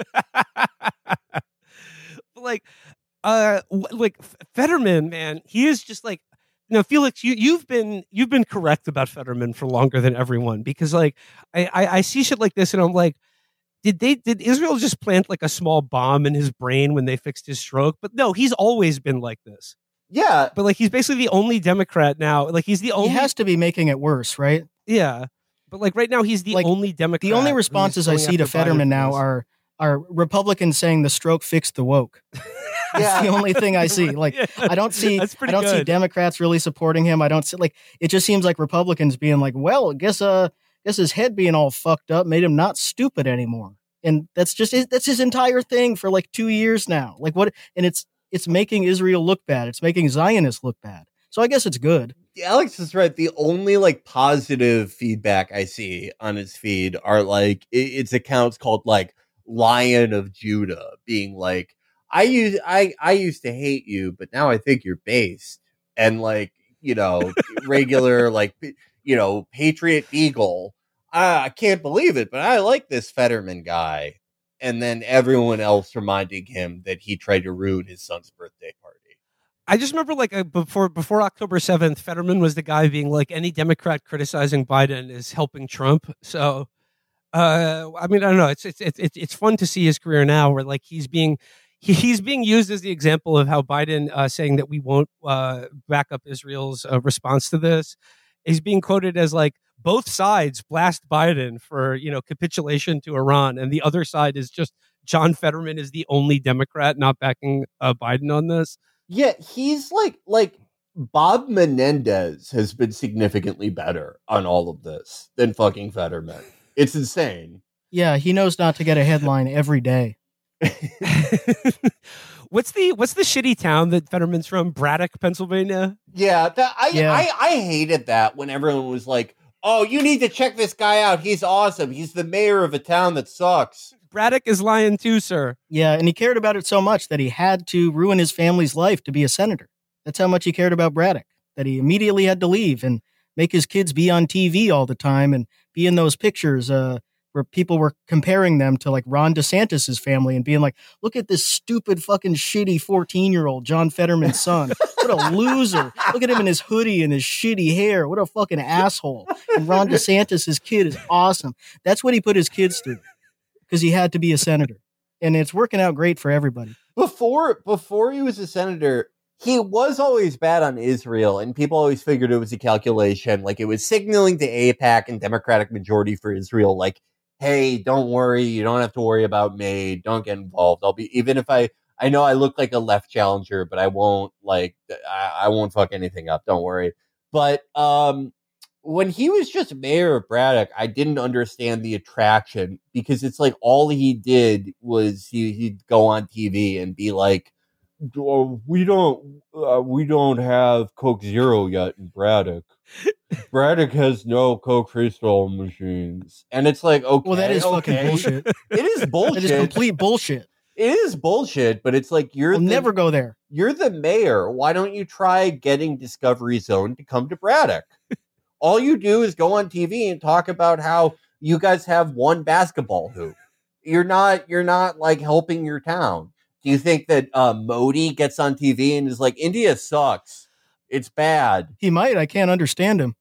like, uh, w- like Fetterman, man, he is just like, you know, Felix, you you've been you've been correct about Fetterman for longer than everyone, because like I, I I see shit like this and I'm like, did they did Israel just plant like a small bomb in his brain when they fixed his stroke? But no, he's always been like this. Yeah, But like he's basically the only Democrat now. Like he's the only He has to be making it worse, right? yeah. But like right now he's the Like, only Democrat. The only who's responses I going see to after Biden Fetterman for now this. are are Republicans saying the stroke fixed the woke. That's Yeah. the only thing I see. Like Yeah. I don't see That's I pretty don't see good. Democrats really supporting him. I don't see like it just seems like Republicans being like, well, I guess uh guess his head being all fucked up made him not stupid anymore. And that's just his, that's his entire thing for like two years now. Like what and it's it's making Israel look bad. It's making Zionists look bad. So I guess it's good. Alex is right. The only like positive feedback I see on his feed are like it, it's accounts called like Lion of Judah, being like, I used I I used to hate you, but now I think you're based, and like you know regular like you know Patriot Beagle. I, I can't believe it, but I like this Fetterman guy. And then everyone else reminding him that he tried to ruin his son's birthday party. I just remember like uh, before before October seventh, Fetterman was the guy being like, any Democrat criticizing Biden is helping Trump. So, uh, I mean, I don't know. It's it's it's it's fun to see his career now, where like he's being he, he's being used as the example of how Biden uh, saying that we won't uh, back up Israel's uh, response to this. He's being quoted as like, both sides blast Biden for, you know, capitulation to Iran, and the other side is just John Fetterman is the only Democrat not backing uh, Biden on this. Yeah, he's like like Bob Menendez has been significantly better on all of this than fucking Fetterman. It's insane. Yeah, he knows not to get a headline every day. what's the what's the shitty town that Fetterman's from? Braddock, Pennsylvania. Yeah, that I, Yeah. I I hated that when everyone was like, "Oh, you need to check this guy out. He's awesome. He's the mayor of a town that sucks." Braddock is lying too, sir. Yeah, and he cared about it so much that he had to ruin his family's life to be a senator. That's how much he cared about Braddock, that he immediately had to leave and make his kids be on T V all the time and be in those pictures uh, where people were comparing them to like Ron DeSantis's family and being like, look at this stupid fucking shitty fourteen year old John Fetterman's son. What a loser. Look at him in his hoodie and his shitty hair. What a fucking asshole. And Ron DeSantis's kid is awesome. That's what he put his kids through because he had to be a senator. And it's working out great for everybody. Before before he was a senator, he was always bad on Israel, and people always figured it was a calculation. Like, it was signaling to AIPAC and Democratic majority for Israel, like, hey, don't worry, you don't have to worry about me, don't get involved. I'll be, even if I, I know I look like a left challenger, but I won't, like, I, I won't fuck anything up, don't worry. But um, when he was just mayor of Braddock, I didn't understand the attraction, because it's like all he did was he, he'd go on T V and be like, we don't uh, we don't have Coke Zero yet in Braddock. Braddock has no Coke freestyle machines. And it's like, okay. Well, that is okay. fucking bullshit. It is bullshit. It is complete bullshit. It is bullshit, but it's like, you're I'll the, never go there. You're the mayor. Why don't you try getting Discovery Zone to come to Braddock? All you do is go on T V and talk about how you guys have one basketball hoop. You're not you're not like helping your town. Do you think that uh, Modi gets on T V and is like, India sucks, it's bad? He might. I can't understand him.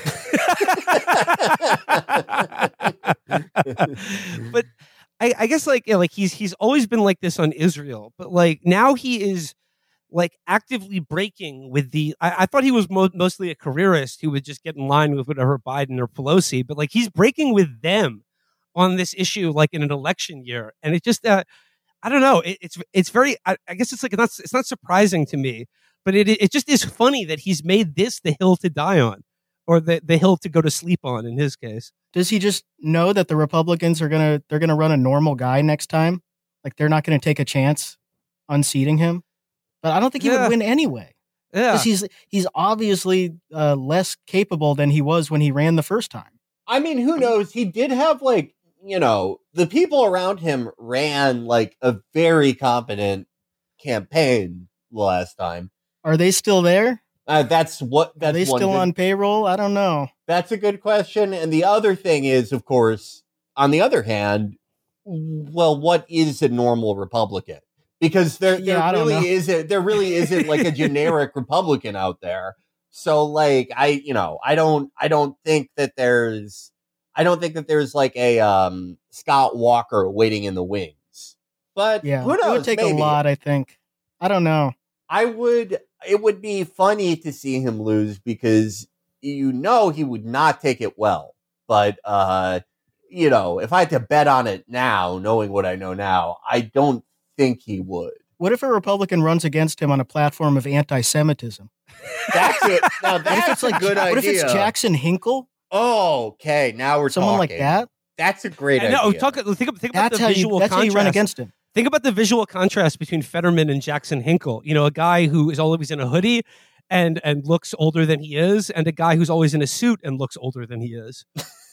But I, I guess like, yeah, like he's he's always been like this on Israel, but like now he is like actively breaking with the. I, I thought he was mo- mostly a careerist who would just get in line with whatever Biden or Pelosi, but like he's breaking with them on this issue, like in an election year, and it just. Uh, I don't know. It, it's it's very. I, I guess it's like not. It's not surprising to me, but it it just is funny that he's made this the hill to die on, or the the hill to go to sleep on. In his case, does he just know that the Republicans are gonna they're gonna run a normal guy next time? Like they're not gonna take a chance unseating him. But I don't think he Yeah. would win anyway. yeah, Because he's he's obviously uh, less capable than he was when he ran the first time. I mean, who knows? He did have, like, you know, the people around him ran like a very competent campaign last time. Are they still there? Uh, that's what. That's Are they one still good- on payroll? I don't know. That's a good question. And the other thing is, of course, on the other hand, well, what is a normal Republican? Because there, Yeah, there I don't really know. isn't. There really isn't like a generic Republican out there. So, like, I, you know, I don't, I don't think that there's, I don't think that there's like a um, Scott Walker waiting in the wings. But Yeah, who knows? it would take Maybe. a lot. I think. I don't know. I would. It would be funny to see him lose because you know he would not take it well. But uh, you know, if I had to bet on it now, knowing what I know now, I don't think he would. What if a Republican runs against him on a platform of anti-Semitism? That's it. Now What if that's it's like a good what idea. if it's Jackson Hinkle? Oh, okay. Now we're Someone like talking. that? That's a great no. idea. Talk. Think, think about That's the how you. visual That's how contrast. you run against him. Think about the visual contrast between Fetterman and Jackson Hinkle. You know, a guy who is always in a hoodie and and looks older than he is, and a guy who's always in a suit and looks older than he is.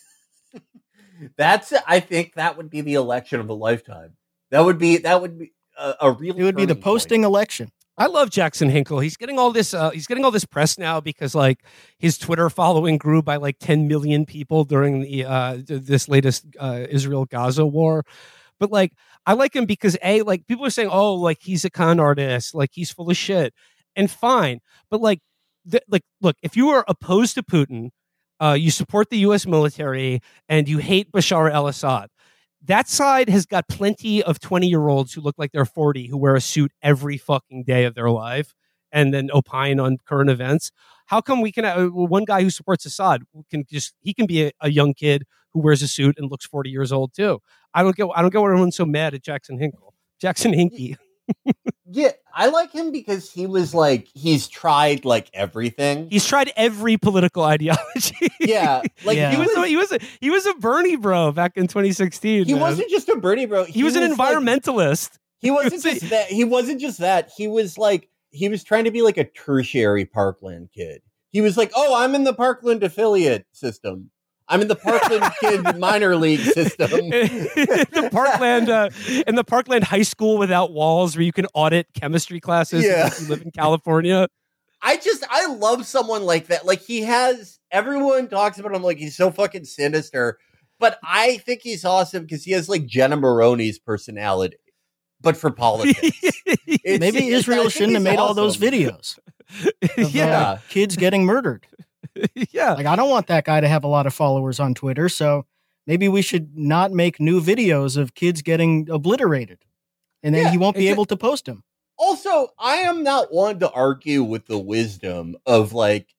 That's. I think that would be the election of a lifetime. That would be. That would be a, a real. It would be the turning point. posting election. I love Jackson Hinkle. He's getting all this. Uh, he's getting all this press now because like his Twitter following grew by like ten million people during the uh, th- this latest uh, Israel Gaza war. But like, I like him because a like people are saying, oh, like he's a con artist, like he's full of shit, and fine. But like, th- like, look, if you are opposed to Putin, uh, you support the U S military, and you hate Bashar al-Assad. That side has got plenty of twenty-year-olds who look like they're forty who wear a suit every fucking day of their life and then opine on current events. How come we can uh, one guy who supports Assad can just he can be a, a young kid who wears a suit and looks forty years old too? I don't get I don't get why everyone's so mad at Jackson Hinkle. Jackson Hinkie. Yeah, I like him because he was like he's tried like everything. He's tried every political ideology. Yeah, like Yeah. he was a, he was a, he was a Bernie bro back in twenty sixteen. He man. wasn't just a Bernie bro. He, was, an like- environmentalist. he wasn't was a- just that. He wasn't just that. He was like he was trying to be like a tertiary Parkland kid. He was like, "Oh, I'm in the Parkland affiliate system. I'm in the Parkland kid minor league system." the Parkland uh, in the Parkland high school without walls where you can audit chemistry classes Yeah. if you live in California. I just I love someone like that. Like he has everyone talks about him like he's so fucking sinister. but I think he's awesome because he has like Jenna Maroney's personality, but for politics. It's- Maybe it's- I Israel think shouldn't have he's made all those awesome. videos. Of, Yeah. uh, kids getting murdered. yeah. Like, I don't want that guy to have a lot of followers on Twitter, so maybe we should not make new videos of kids getting obliterated, and then Yeah, he won't be it's a- able to post them. Also, I am not one to argue with the wisdom of like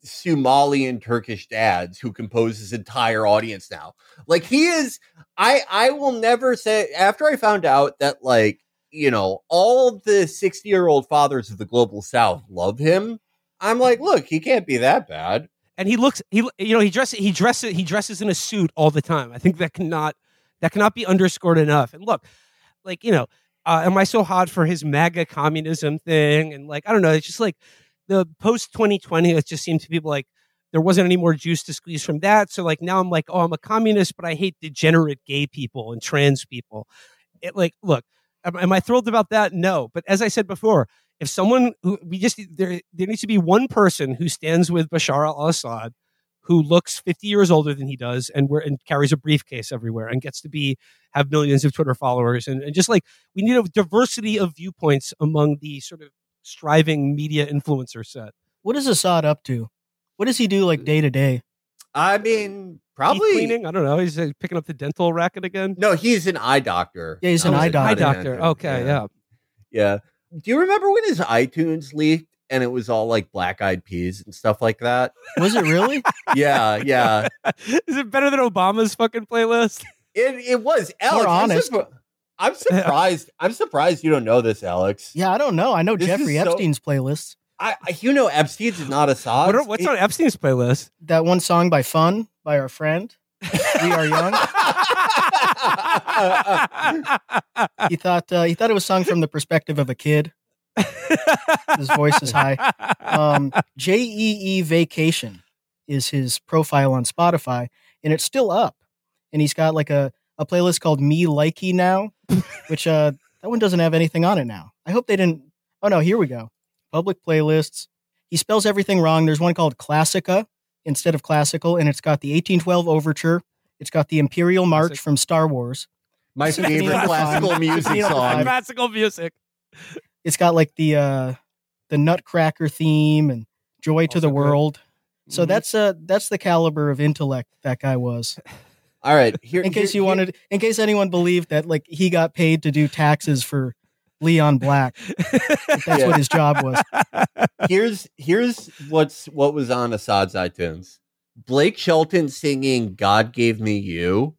Somali and Turkish dads who compose his entire audience now. Like he is, I I will never say after I found out that like, you know, all the sixty year old fathers of the global South love him. I'm like, look, he can't be that bad. And he looks, he you know, he dresses, he dresses, he dresses in a suit all the time. I think that cannot, that cannot be underscored enough. And look, like you know, uh, am I so hot for his MAGA communism thing? And like, I don't know, it's just like the post twenty twenty. It just seemed to people like there wasn't any more juice to squeeze from that. So like now I'm like, oh, I'm a communist, but I hate degenerate gay people and trans people. It like, look, am, am I thrilled about that? No. But as I said before, if someone who we just there there needs to be one person who stands with Bashar al-Assad who looks fifty years older than he does and we're, and carries a briefcase everywhere and gets to be have millions of Twitter followers and, and just like we need a diversity of viewpoints among the sort of striving media influencer set. What is Assad up to? What does he do like day to day? I mean, Teeth probably cleaning. I don't know. He's uh, picking up the dental racket again. no, he's an eye doctor. Yeah, he's an I was eye an doctor. Eye doctor. Okay, yeah. Yeah. Do you remember when his iTunes leaked and it was all like Black Eyed Peas and stuff like that? Was it really? Yeah, yeah. Is it better than Obama's fucking playlist? It it was Alex. We're I'm, honest. surpri- I'm surprised. I'm surprised you don't know this, Alex. Yeah, I don't know. I know This Jeffrey is so- Epstein's playlists. I, I you know Epstein's is not Assad. What are, what's on Epstein's playlist? That one song by Fun by our friend. We Are Young. He thought uh, he thought it was sung from the perspective of a kid. His voice is high. Um, J E E Vacation is his profile on Spotify, and it's still up. And he's got like a, a playlist called Me Likey Now, which uh, that one doesn't have anything on it now. I hope they didn't. Oh no, here we go. Public playlists. He spells everything wrong. There's one called Classica instead of classical, and it's got the eighteen twelve Overture. It's got the Imperial March Classic. from Star Wars. My Symphony favorite Number classical Five. music Symphony Number song. Five. Classical music. It's got like the uh, the Nutcracker theme and Joy to Also the good. World. So Mhm. that's uh that's the caliber of intellect that guy was. All right, here In case here- you wanted, in case anyone believed that like he got paid to do taxes for Leon Black, that's Yeah. what his job was. here's here's what's what was on Assad's iTunes. Blake Shelton singing "God Gave Me You."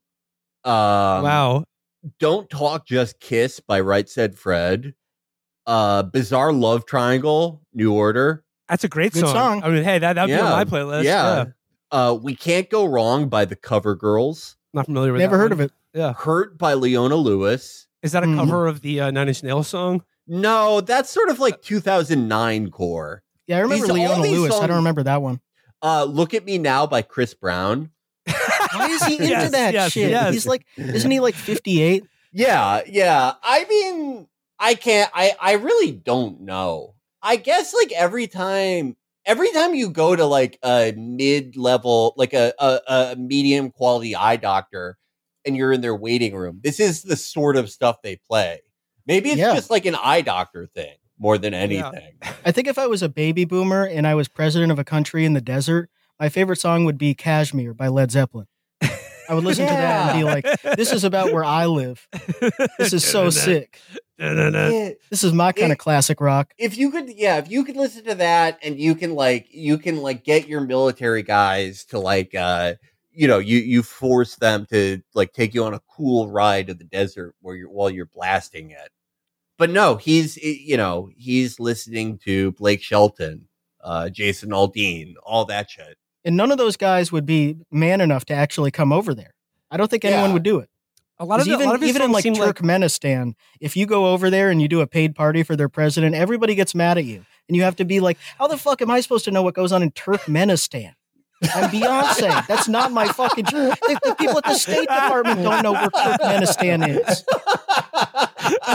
Um, Wow. "Don't Talk, Just Kiss" by Right Said Fred. Uh, "Bizarre Love Triangle," New Order. That's a great Good song. song. I mean, hey, that that would be Yeah. on my playlist. Yeah. Uh, "We Can't Go Wrong" by the Cover Girls. Not familiar with Never that heard one. of it. Yeah. "Hurt" by Leona Lewis. Is that a Mhm. cover of the uh, Nine Inch Nails song? No, that's sort of like two thousand nine core. Yeah, I remember These- all Leona these Lewis. I songs- don't remember that one. Uh, "Look at Me Now" by Chris Brown. Why is he into Yes, that yes, shit? yes. He's like, isn't he like fifty-eight? Yeah, yeah. I mean, I can't. I I really don't know. I guess like every time, every time you go to like a mid level, like a, a a medium quality eye doctor, and you're in their waiting room, this is the sort of stuff they play. Maybe it's Yeah. just like an eye doctor thing more than anything. I think if I was a baby boomer and I was president of a country in the desert, my favorite song would be Kashmir by Led Zeppelin. I would listen to that and be like, this is about where I live. This is so sick. Yeah. This is my kind of classic rock. If you could, yeah, if you could listen to that and you can like, you can like get your military guys to like, uh, you know, you, you force them to like take you on a cool ride to the desert where you're, while you're blasting it. But no, he's, you know, he's listening to Blake Shelton, uh, Jason Aldean, all that shit. And none of those guys would be man enough to actually come over there. I don't think anyone Yeah. would do it. A lot of 'Cause the, even a lot of his even in songs like seem like Turkmenistan, if you go over there and you do a paid party for their president, everybody gets mad at you. And you have to be like, how the fuck am I supposed to know what goes on in Turkmenistan? I'm Beyonce. That's not my fucking. The, the people at the State Department don't know where Turkmenistan is.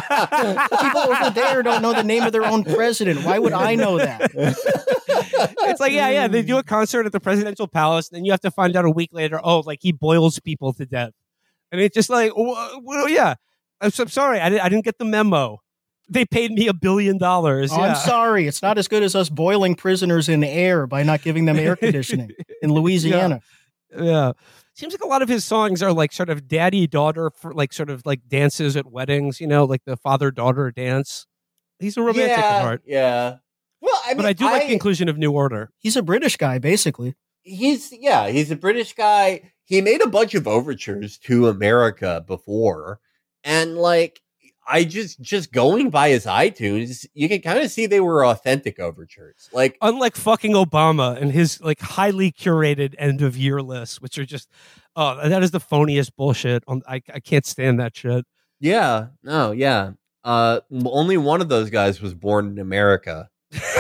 The people over there don't know the name of their own president. Why would I know that? it's It's like, yeah, yeah, they do a concert at the presidential palace, and then you have to find out a week later, oh, like he boils people to death. And it's just like, well, well yeah, I'm, so, I'm sorry, I, didn't, I didn't get the memo. They paid me a billion dollars. Oh, yeah. I'm sorry. It's not as good as us boiling prisoners in the air by not giving them air conditioning in Louisiana. Yeah. yeah. Seems like a lot of his songs are like sort of daddy-daughter, for like sort of like dances at weddings, you know, like the father-daughter dance. He's a romantic yeah, at heart. Yeah. Well, I mean, but I do I, like the inclusion of New Order. He's a British guy, basically. He's, yeah, he's a British guy. He made a bunch of overtures to America before. And like, I just, just going by his iTunes, you can kind of see they were authentic overtures. Like, unlike fucking Obama and his like highly curated end of year lists, which are just, oh, that is the phoniest bullshit. I, I can't stand that shit. Yeah, no, yeah. Uh, only one of those guys was born in America.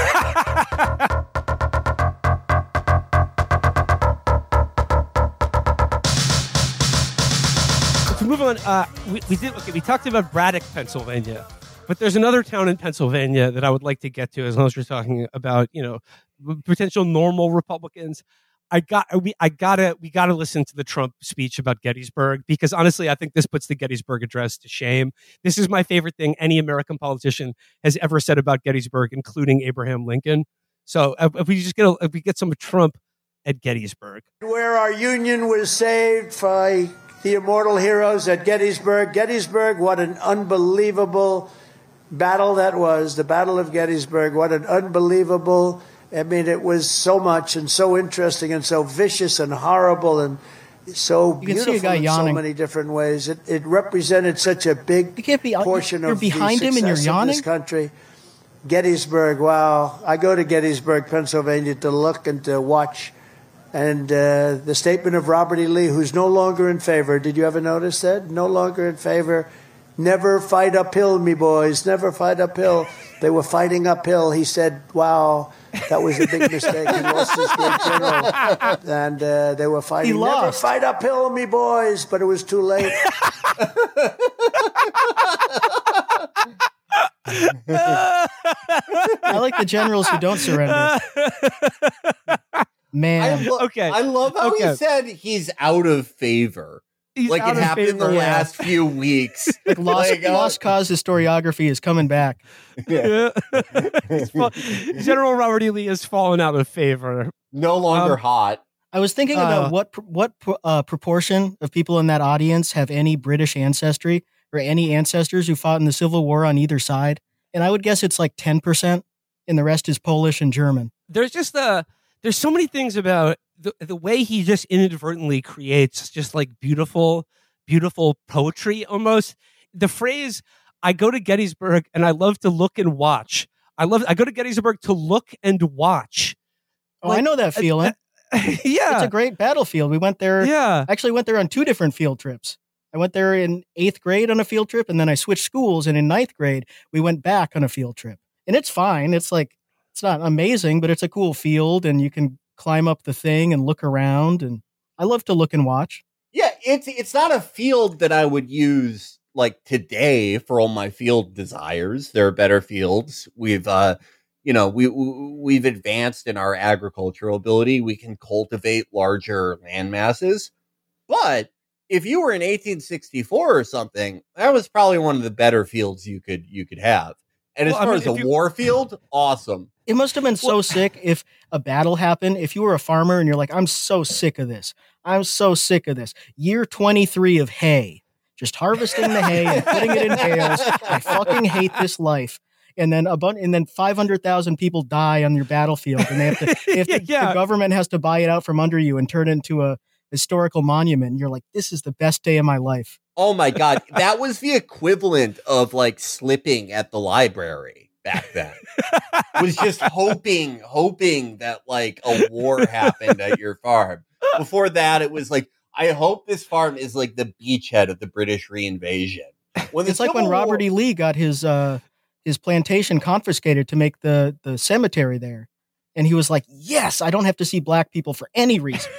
To move on, uh, we, we did okay. We talked about Braddock, Pennsylvania, but there's another town in Pennsylvania that I would like to get to, as long as we're talking about, you know, potential normal Republicans. I got we I gotta we gotta listen to the Trump speech about Gettysburg, because honestly, I think this puts the Gettysburg Address to shame. This is my favorite thing any American politician has ever said about Gettysburg, including Abraham Lincoln. So if we just get a, if we get some Trump at Gettysburg, where our union was saved by the immortal heroes at Gettysburg. Gettysburg, what an unbelievable battle that was. The Battle of Gettysburg, what an unbelievable. I mean, it was so much and so interesting and so vicious and horrible and so beautiful in yawning. so many different ways. It, it represented such a big you can't be, portion you're of behind the him and you're success yawning? of this country. Gettysburg, wow. I go to Gettysburg, Pennsylvania to look and to watch. And uh, the statement of Robert E. Lee, who's no longer in favor. Did you ever notice that? No longer in favor. Never fight uphill, me boys. Never fight uphill. They were fighting uphill. He said, wow, that was a big mistake. He lost his great general. And uh, they were fighting. He Never lost. fight uphill, me boys. But it was too late. I like the generals who don't surrender. Man. I lo- okay. I love how okay. he said he's out of favor. He's like out it of happened favor, the yeah. last few weeks. Like Lost, Like, uh, Lost Cause historiography is coming back. Yeah. Well, General Robert E. Lee has fallen out of favor. No longer Um, hot. I was thinking Uh, about what pr- what pr- uh, proportion of people in that audience have any British ancestry or any ancestors who fought in the Civil War on either side. And I would guess it's like ten percent, and the rest is Polish and German. There's just uh there's so many things about the the way he just inadvertently creates just like beautiful, beautiful poetry almost. The phrase, I go to Gettysburg and I love to look and watch. I love I go to Gettysburg to look and watch. Oh, I know that feeling. yeah. It's a great battlefield. We went there. Yeah. I actually went there on two different field trips. I went there in eighth grade on a field trip, and then I switched schools. And in ninth grade, we went back on a field trip. And it's fine. It's like, it's not amazing, but it's a cool field, and you can climb up the thing and look around. And I love to look and watch. Yeah, it's it's not a field that I would use like today for all my field desires. There are better fields. We've uh you know, we we've advanced in our agricultural ability. We can cultivate larger land masses. But if you were in eighteen sixty-four or something, that was probably one of the better fields you could you could have. And as Well, I far mean, as a if you- war field, awesome. It must have been so sick if a battle happened. If you were a farmer and you're like, I'm so sick of this. I'm so sick of this. Year twenty-three of hay. Just harvesting the hay and putting it in bales. I fucking hate this life. And then a bunch, and then five hundred thousand people die on your battlefield, and they have to. If the, Yeah. the government has to buy it out from under you and turn it into a historical monument, you're like, this is the best day of my life. Oh my God. That was the equivalent of like slipping at the library back then. Was just hoping, hoping that like a war happened at your farm. Before that, it was like, I hope this farm is like the beachhead of the British reinvasion. When the It's like when Civil Robert War- E. Lee got his uh, his plantation confiscated to make the the cemetery there, and he was like, "Yes, I don't have to see black people for any reason.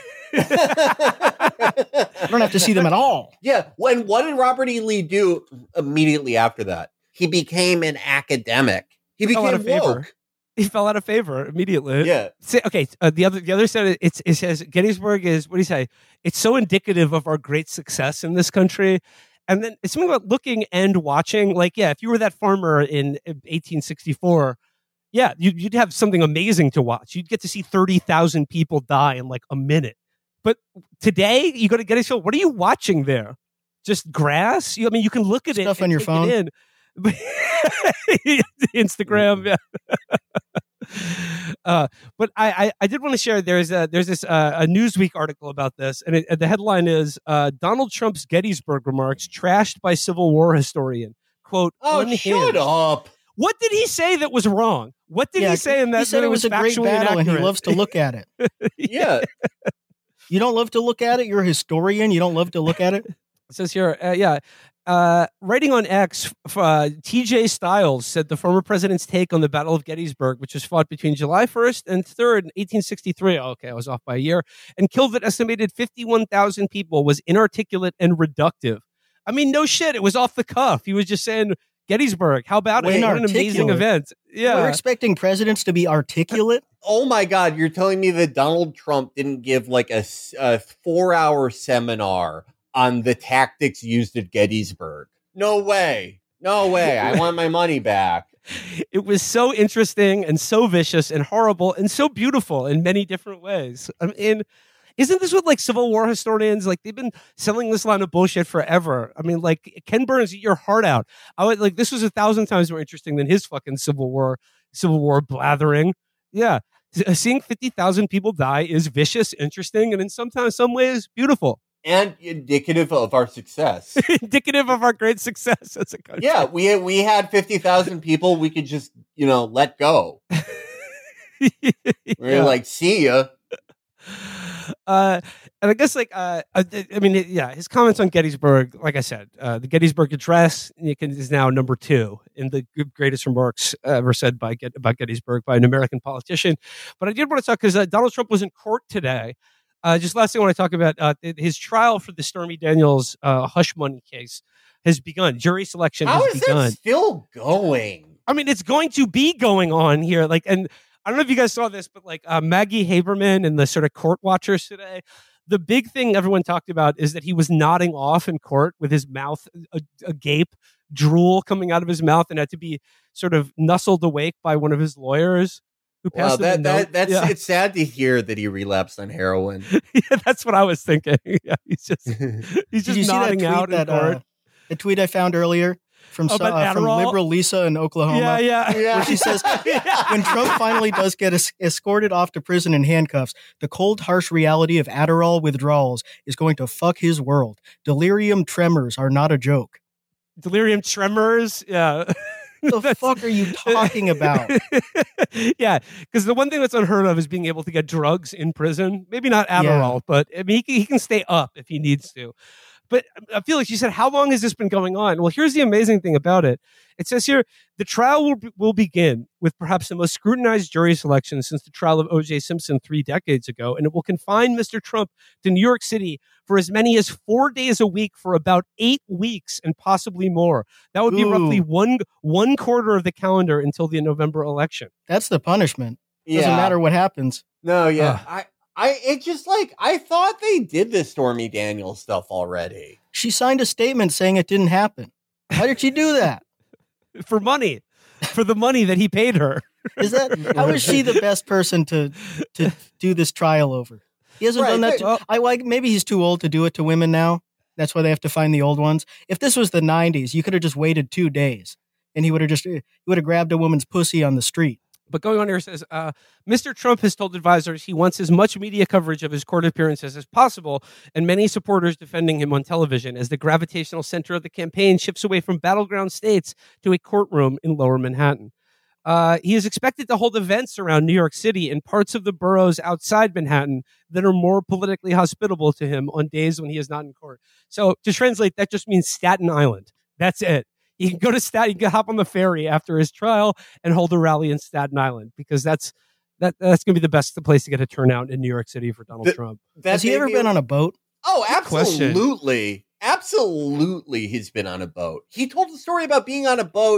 I don't have to see them at all." Yeah. When what did Robert E. Lee do immediately after that? He became an academic. He Fell out became of favor. woke. He fell out of favor immediately. Yeah. Say, okay. Uh, the other, the other side, it's, it says Gettysburg is, what do you say? It's so indicative of our great success in this country. And then it's something about looking and watching. Like, yeah, if you were that farmer in eighteen sixty-four, yeah, you'd, you'd have something amazing to watch. You'd get to see thirty thousand people die in like a minute. But today, you go to Gettysburg, what are you watching there? Just grass? You, I mean, you can look at Stuff it. on and your take phone. It in. Instagram, yeah. uh, but I, I, I did want to share. There's a there's this uh, a Newsweek article about this, and it, the headline is uh, Donald Trump's Gettysburg remarks trashed by Civil War historian. Quote: Oh, unhinged. shut up! What did he say that was wrong? What did Yeah, he say in that? He said that it was a great factually battle, and he inaccurate? loves to look at it. Yeah. You don't love to look at it? You're a historian. You don't love to look at it? It says here, uh, yeah. Uh, writing on X, uh, T J Stiles said the former president's take on the Battle of Gettysburg, which was fought between July first and third in eighteen sixty-three, oh, okay, I was off by a year, and killed an estimated fifty-one thousand people, was inarticulate and reductive. I mean, no shit, it was off the cuff. He was just saying, Gettysburg, how about Wait, it? What an amazing inarticulate? event. Yeah. We're expecting presidents to be articulate? Oh my God, you're telling me that Donald Trump didn't give like a, s- a four-hour seminar on the tactics used at Gettysburg? No way. No way. I want my money back. It was so interesting and so vicious and horrible and so beautiful in many different ways. I mean, isn't this what like Civil War historians, like they've been selling this line of bullshit forever? I mean, like Ken Burns, eat your heart out. I would like this was a thousand times more interesting than his fucking Civil War, Civil War blathering. Yeah. Seeing fifty thousand people die is vicious, interesting, and in sometimes some ways beautiful. And indicative of our success. Indicative of our great success as a country. Yeah, we had, we had fifty thousand people we could just, you know, let go. We're Yeah. like, see ya. Uh, and I guess like uh, I, I mean, yeah, his comments on Gettysburg, like I said, uh, the Gettysburg Address you can, is now number two in the greatest remarks ever said by Get, about Gettysburg by an American politician. But I did want to talk because uh, Donald Trump was in court today. Uh, just last thing I want to talk about, uh, his trial for the Stormy Daniels uh, hush money case has begun. Jury selection How has is begun. that still going? I mean, it's going to be going on here. Like, and I don't know if you guys saw this, but like uh, Maggie Haberman and the sort of court watchers today, the big thing everyone talked about is that he was nodding off in court with his mouth a- agape, drool coming out of his mouth, and had to be sort of nuzzled awake by one of his lawyers who Wow, passed him a that, note. that that's Yeah. it's sad to hear that he relapsed on heroin. Yeah, that's what I was thinking. Yeah, he's just he's Did you just see that nodding tweet out in that court. uh, the tweet I found earlier from Oh, so- about uh, from Adderall? liberal Lisa in Oklahoma? yeah, yeah, Yeah. Where she says, when Trump finally does get es- escorted off to prison in handcuffs, the cold, harsh reality of Adderall withdrawals is going to fuck his world. Delirium tremors are not a joke. Delirium tremors. Yeah. What the fuck are you talking about? Yeah, because the one thing that's unheard of is being able to get drugs in prison. Maybe not Adderall, but I mean, he can, he can stay up if he needs to. But I feel like you said, how long has this been going on? Well, here's the amazing thing about it. It says here, the trial will, will begin with perhaps the most scrutinized jury selection since the trial of O J Simpson three decades ago, and it will confine Mister Trump to New York City for as many as four days a week for about eight weeks and possibly more. That would be Ooh. roughly one one quarter of the calendar until the November election. That's the punishment. Doesn't Yeah. matter what happens. No, yeah. Ugh. I I it just like I thought they did the Stormy Daniels stuff already. She signed a statement saying it didn't happen. Why did she do that? For money, for the money that he paid her. Is that how is she the best person to to do this trial over? He hasn't Right, done that. but- To, well- I like maybe he's too old to do it to women now. That's why they have to find the old ones. If this was the nineties, you could have just waited two days, and he would have just he would have grabbed a woman's pussy on the street. But going on here says, uh, Mister Trump has told advisors he wants as much media coverage of his court appearances as possible, and many supporters defending him on television as the gravitational center of the campaign shifts away from battleground states to a courtroom in lower Manhattan. Uh, he is expected to hold events around New York City and parts of the boroughs outside Manhattan that are more politically hospitable to him on days when he is not in court. So to translate, that just means Staten Island. That's it. You can go to Staten, you can hop on the ferry after his trial and hold a rally in Staten Island because that's that that's going to be the best place to get a turnout in New York City for Donald The- Trump. That Has he made ever me- been on a boat? Oh, question. absolutely. Absolutely he's been on a boat. He told the story about being on a boat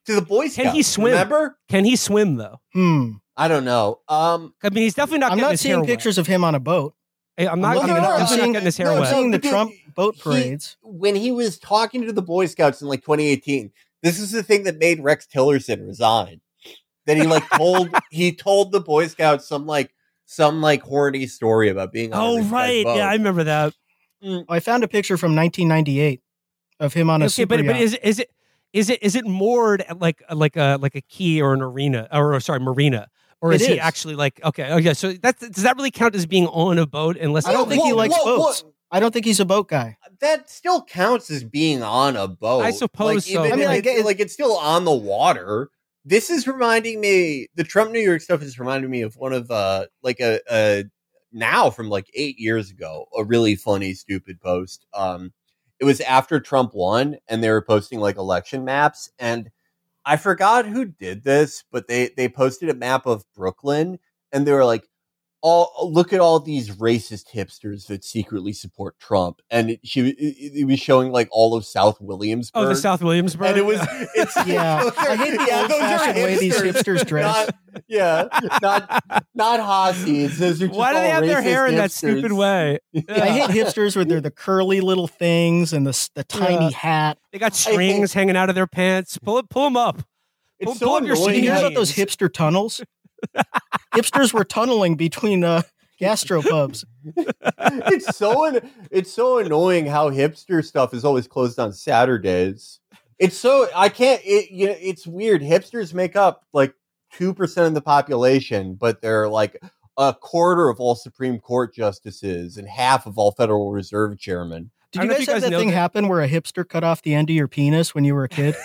to the Boy Scouts. Can he swim? Remember? Can he swim though? Hmm. I don't know. Um, I mean, he's definitely not. I'm getting not his seeing hair pictures of him on a boat. Wet. I'm not. Well, I'm no, no, not- no, definitely no, not getting his hair no, I'm wet. seeing the Dude, Trump boat he- parades. when he was talking to the Boy Scouts in like twenty eighteen, this is the thing that made Rex Tillerson resign. That he like told he told the Boy Scouts some like some like horny story about being on a Oh rich guy's right, boat. yeah, I remember that. I found a picture from nineteen ninety-eight of him on a Okay, super but but yacht. is it is it is it is it moored at like like a like a key or an arena or sorry marina, or It is he is. actually like okay okay so that does that really count as being on a boat unless I don't think he Whoa, likes whoa, boats. whoa. I don't think he's a boat guy. That still counts as being on a boat. I suppose like, so. Even I mean, if I it's, get it. like it's still on the water. This is reminding me. The Trump New York stuff is reminding me of one of uh like a, a now from like eight years ago. A really funny, stupid post. Um, it was after Trump won, and they were posting like election maps, and I forgot who did this, but they they posted a map of Brooklyn, and they were like, all look at all these racist hipsters that secretly support Trump, and it, she it, it was showing like all of South Williamsburg. oh the South Williamsburg and it was it's Yeah, those are- I hate the yeah, those are old-fashioned way these hipsters dress. Not, yeah, not not Hosties. Those are just why do they all have their racist hair in that hipsters. stupid way? I hate hipsters where they're the curly little things and the s- the tiny Yeah. hat. They got strings hanging out of their pants. Pull it, pull them up. It's Pull- so pull up your Did annoying. you hear jeans. about those hipster tunnels? Hipsters were tunneling between uh, gastropubs. it's so an- it's so annoying how hipster stuff is always closed on Saturdays. It's so I can't. It, you know, it's weird. Hipsters make up like two percent of the population, but they're like a quarter of all Supreme Court justices and half of all Federal Reserve chairmen. Did I you don't know guys if you have guys that know thing that- happen where a hipster cut off the end of your penis when you were a kid?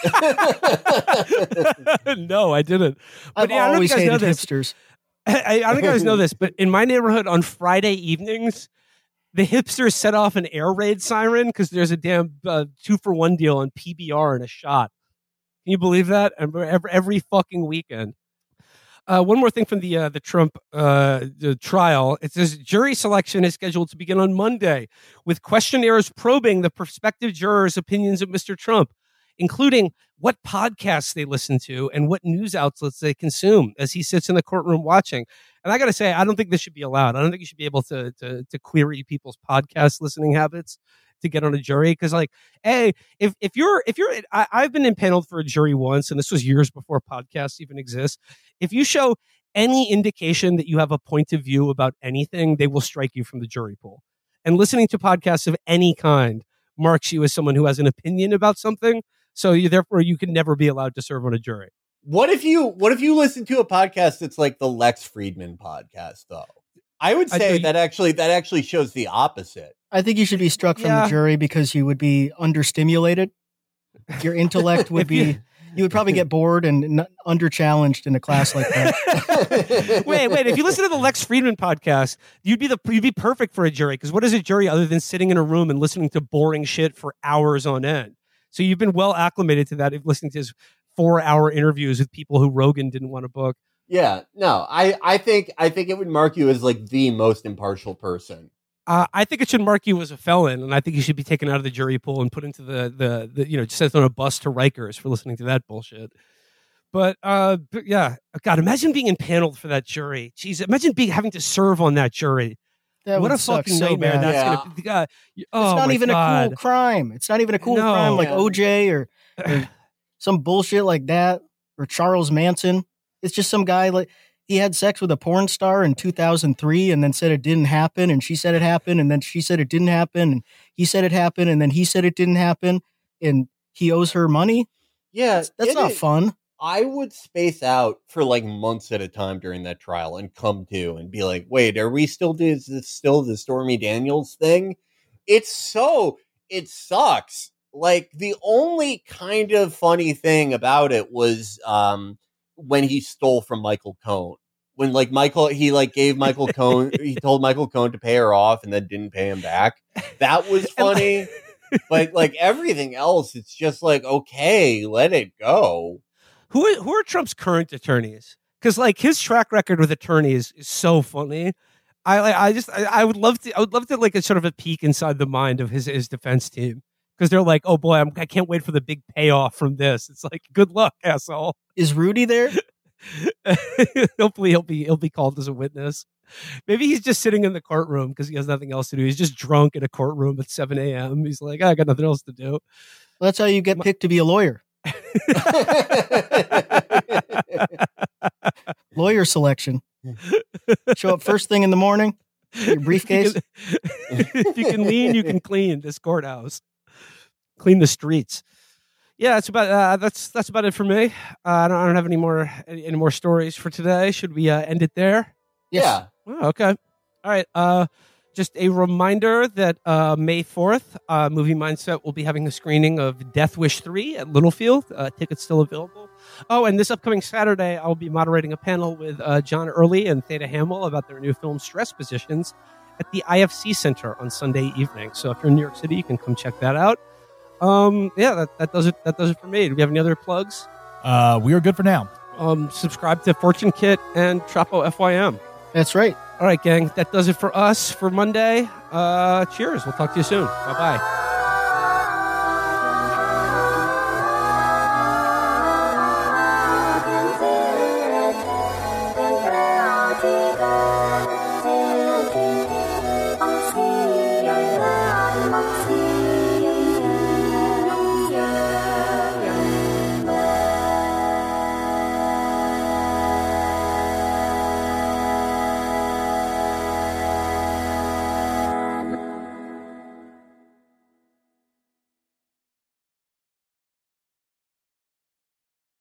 No, I didn't. But I've yeah, I don't know if always you guys know hated this. hipsters. I, I don't think you guys know this, but in my neighborhood on Friday evenings, the hipsters set off an air raid siren because there's a damn uh, two for one deal on P B R and a shot. Can you believe that? And every, every fucking weekend. Uh, one more thing from the uh, the Trump uh, the trial. It says jury selection is scheduled to begin on Monday with questionnaires probing the prospective jurors' opinions of Mister Trump, including what podcasts they listen to and what news outlets they consume as he sits in the courtroom watching. And I got to say, I don't think this should be allowed. I don't think you should be able to to, to query people's podcast listening habits to get on a jury. Because, like, hey, if if you're if you're, I, I've been impaneled for a jury once, and this was years before podcasts even exist. If you show any indication that you have a point of view about anything, they will strike you from the jury pool. And listening to podcasts of any kind marks you as someone who has an opinion about something. So you, therefore, you can never be allowed to serve on a jury. What if you What if you listen to a podcast that's like the Lex Friedman podcast, though? I would I say do- that actually that actually shows the opposite. I think you should be struck from Yeah. the jury because you would be understimulated. Your intellect would If you- be. You would probably get bored and n- under-challenged in a class like that. wait, wait. If you listen to the Lex Friedman podcast, you'd be the you'd be perfect for a jury. Because what is a jury other than sitting in a room and listening to boring shit for hours on end? So you've been well acclimated to that if listening to his four-hour interviews with people who Rogan didn't want to book. Yeah, no, I, I think I think it would mark you as like the most impartial person. Uh, I think it should mark you as a felon, and I think you should be taken out of the jury pool and put into the the, the you know just sent on a bus to Rikers for listening to that bullshit. But uh, but yeah, God, imagine being impaneled for that jury. Jeez, imagine being having to serve on that jury. That what would a suck fucking so nightmare bad. that's Yeah. gonna be. Uh, oh It's not my even God. a cool crime. It's not even a cool No. crime like Yeah. O J or, or some bullshit like that or Charles Manson. It's just some guy like he had sex with a porn star in two thousand three and then said it didn't happen and she said it happened and then she said it didn't happen and he said it happened and then he said it didn't happen and he owes her money. Yeah, That's, that's it not is- fun. I would space out for like months at a time during that trial and come to and be like, wait, are we still doing is this still the Stormy Daniels thing? It's so it sucks. Like the only kind of funny thing about it was um when he stole from Michael Cohen. When like Michael he like gave Michael Cohen he told Michael Cohen to pay her off and then didn't pay him back. That was funny. But like everything else, it's just like, okay, let it go. Who are, who are Trump's current attorneys? Because like his track record with attorneys is so funny. I I I just I, I would love to I would love to like a sort of a peek inside the mind of his his defense team. because they're like, oh boy, I'm, I can't wait for the big payoff from this. It's like, good luck, asshole. Is Rudy there? Hopefully he'll be he'll be called as a witness. Maybe he's just sitting in the courtroom because he has nothing else to do. He's just drunk in a courtroom at seven a.m. He's like, I got nothing else to do. Well, that's how you get picked to be a lawyer. Lawyer selection. Show up first thing in the morning. Your briefcase. If you can lean, you can clean this courthouse. Clean the streets. Yeah, that's about uh, that's that's about it for me. Uh, I don't I don't have any more any, any more stories for today. Should we uh, end it there? Yes. Yeah. Oh, okay. All right. Uh, just a reminder that uh, May fourth, uh, Movie Mindset will be having a screening of Death Wish three at Littlefield. Uh, tickets still available. Oh, and this upcoming Saturday, I'll be moderating a panel with uh, John Early and Theta Hamill about their new film Stress Positions at the I F C Center on Sunday evening. So if you're in New York City, you can come check that out. Um, yeah, that, that does it. That does it for me. Do we have any other plugs? Uh, we are good for now. Um, subscribe to Fortune Kit and Trapo F Y M. That's right. All right, gang. That does it for us for Monday. Uh, cheers. We'll talk to you soon. Bye bye.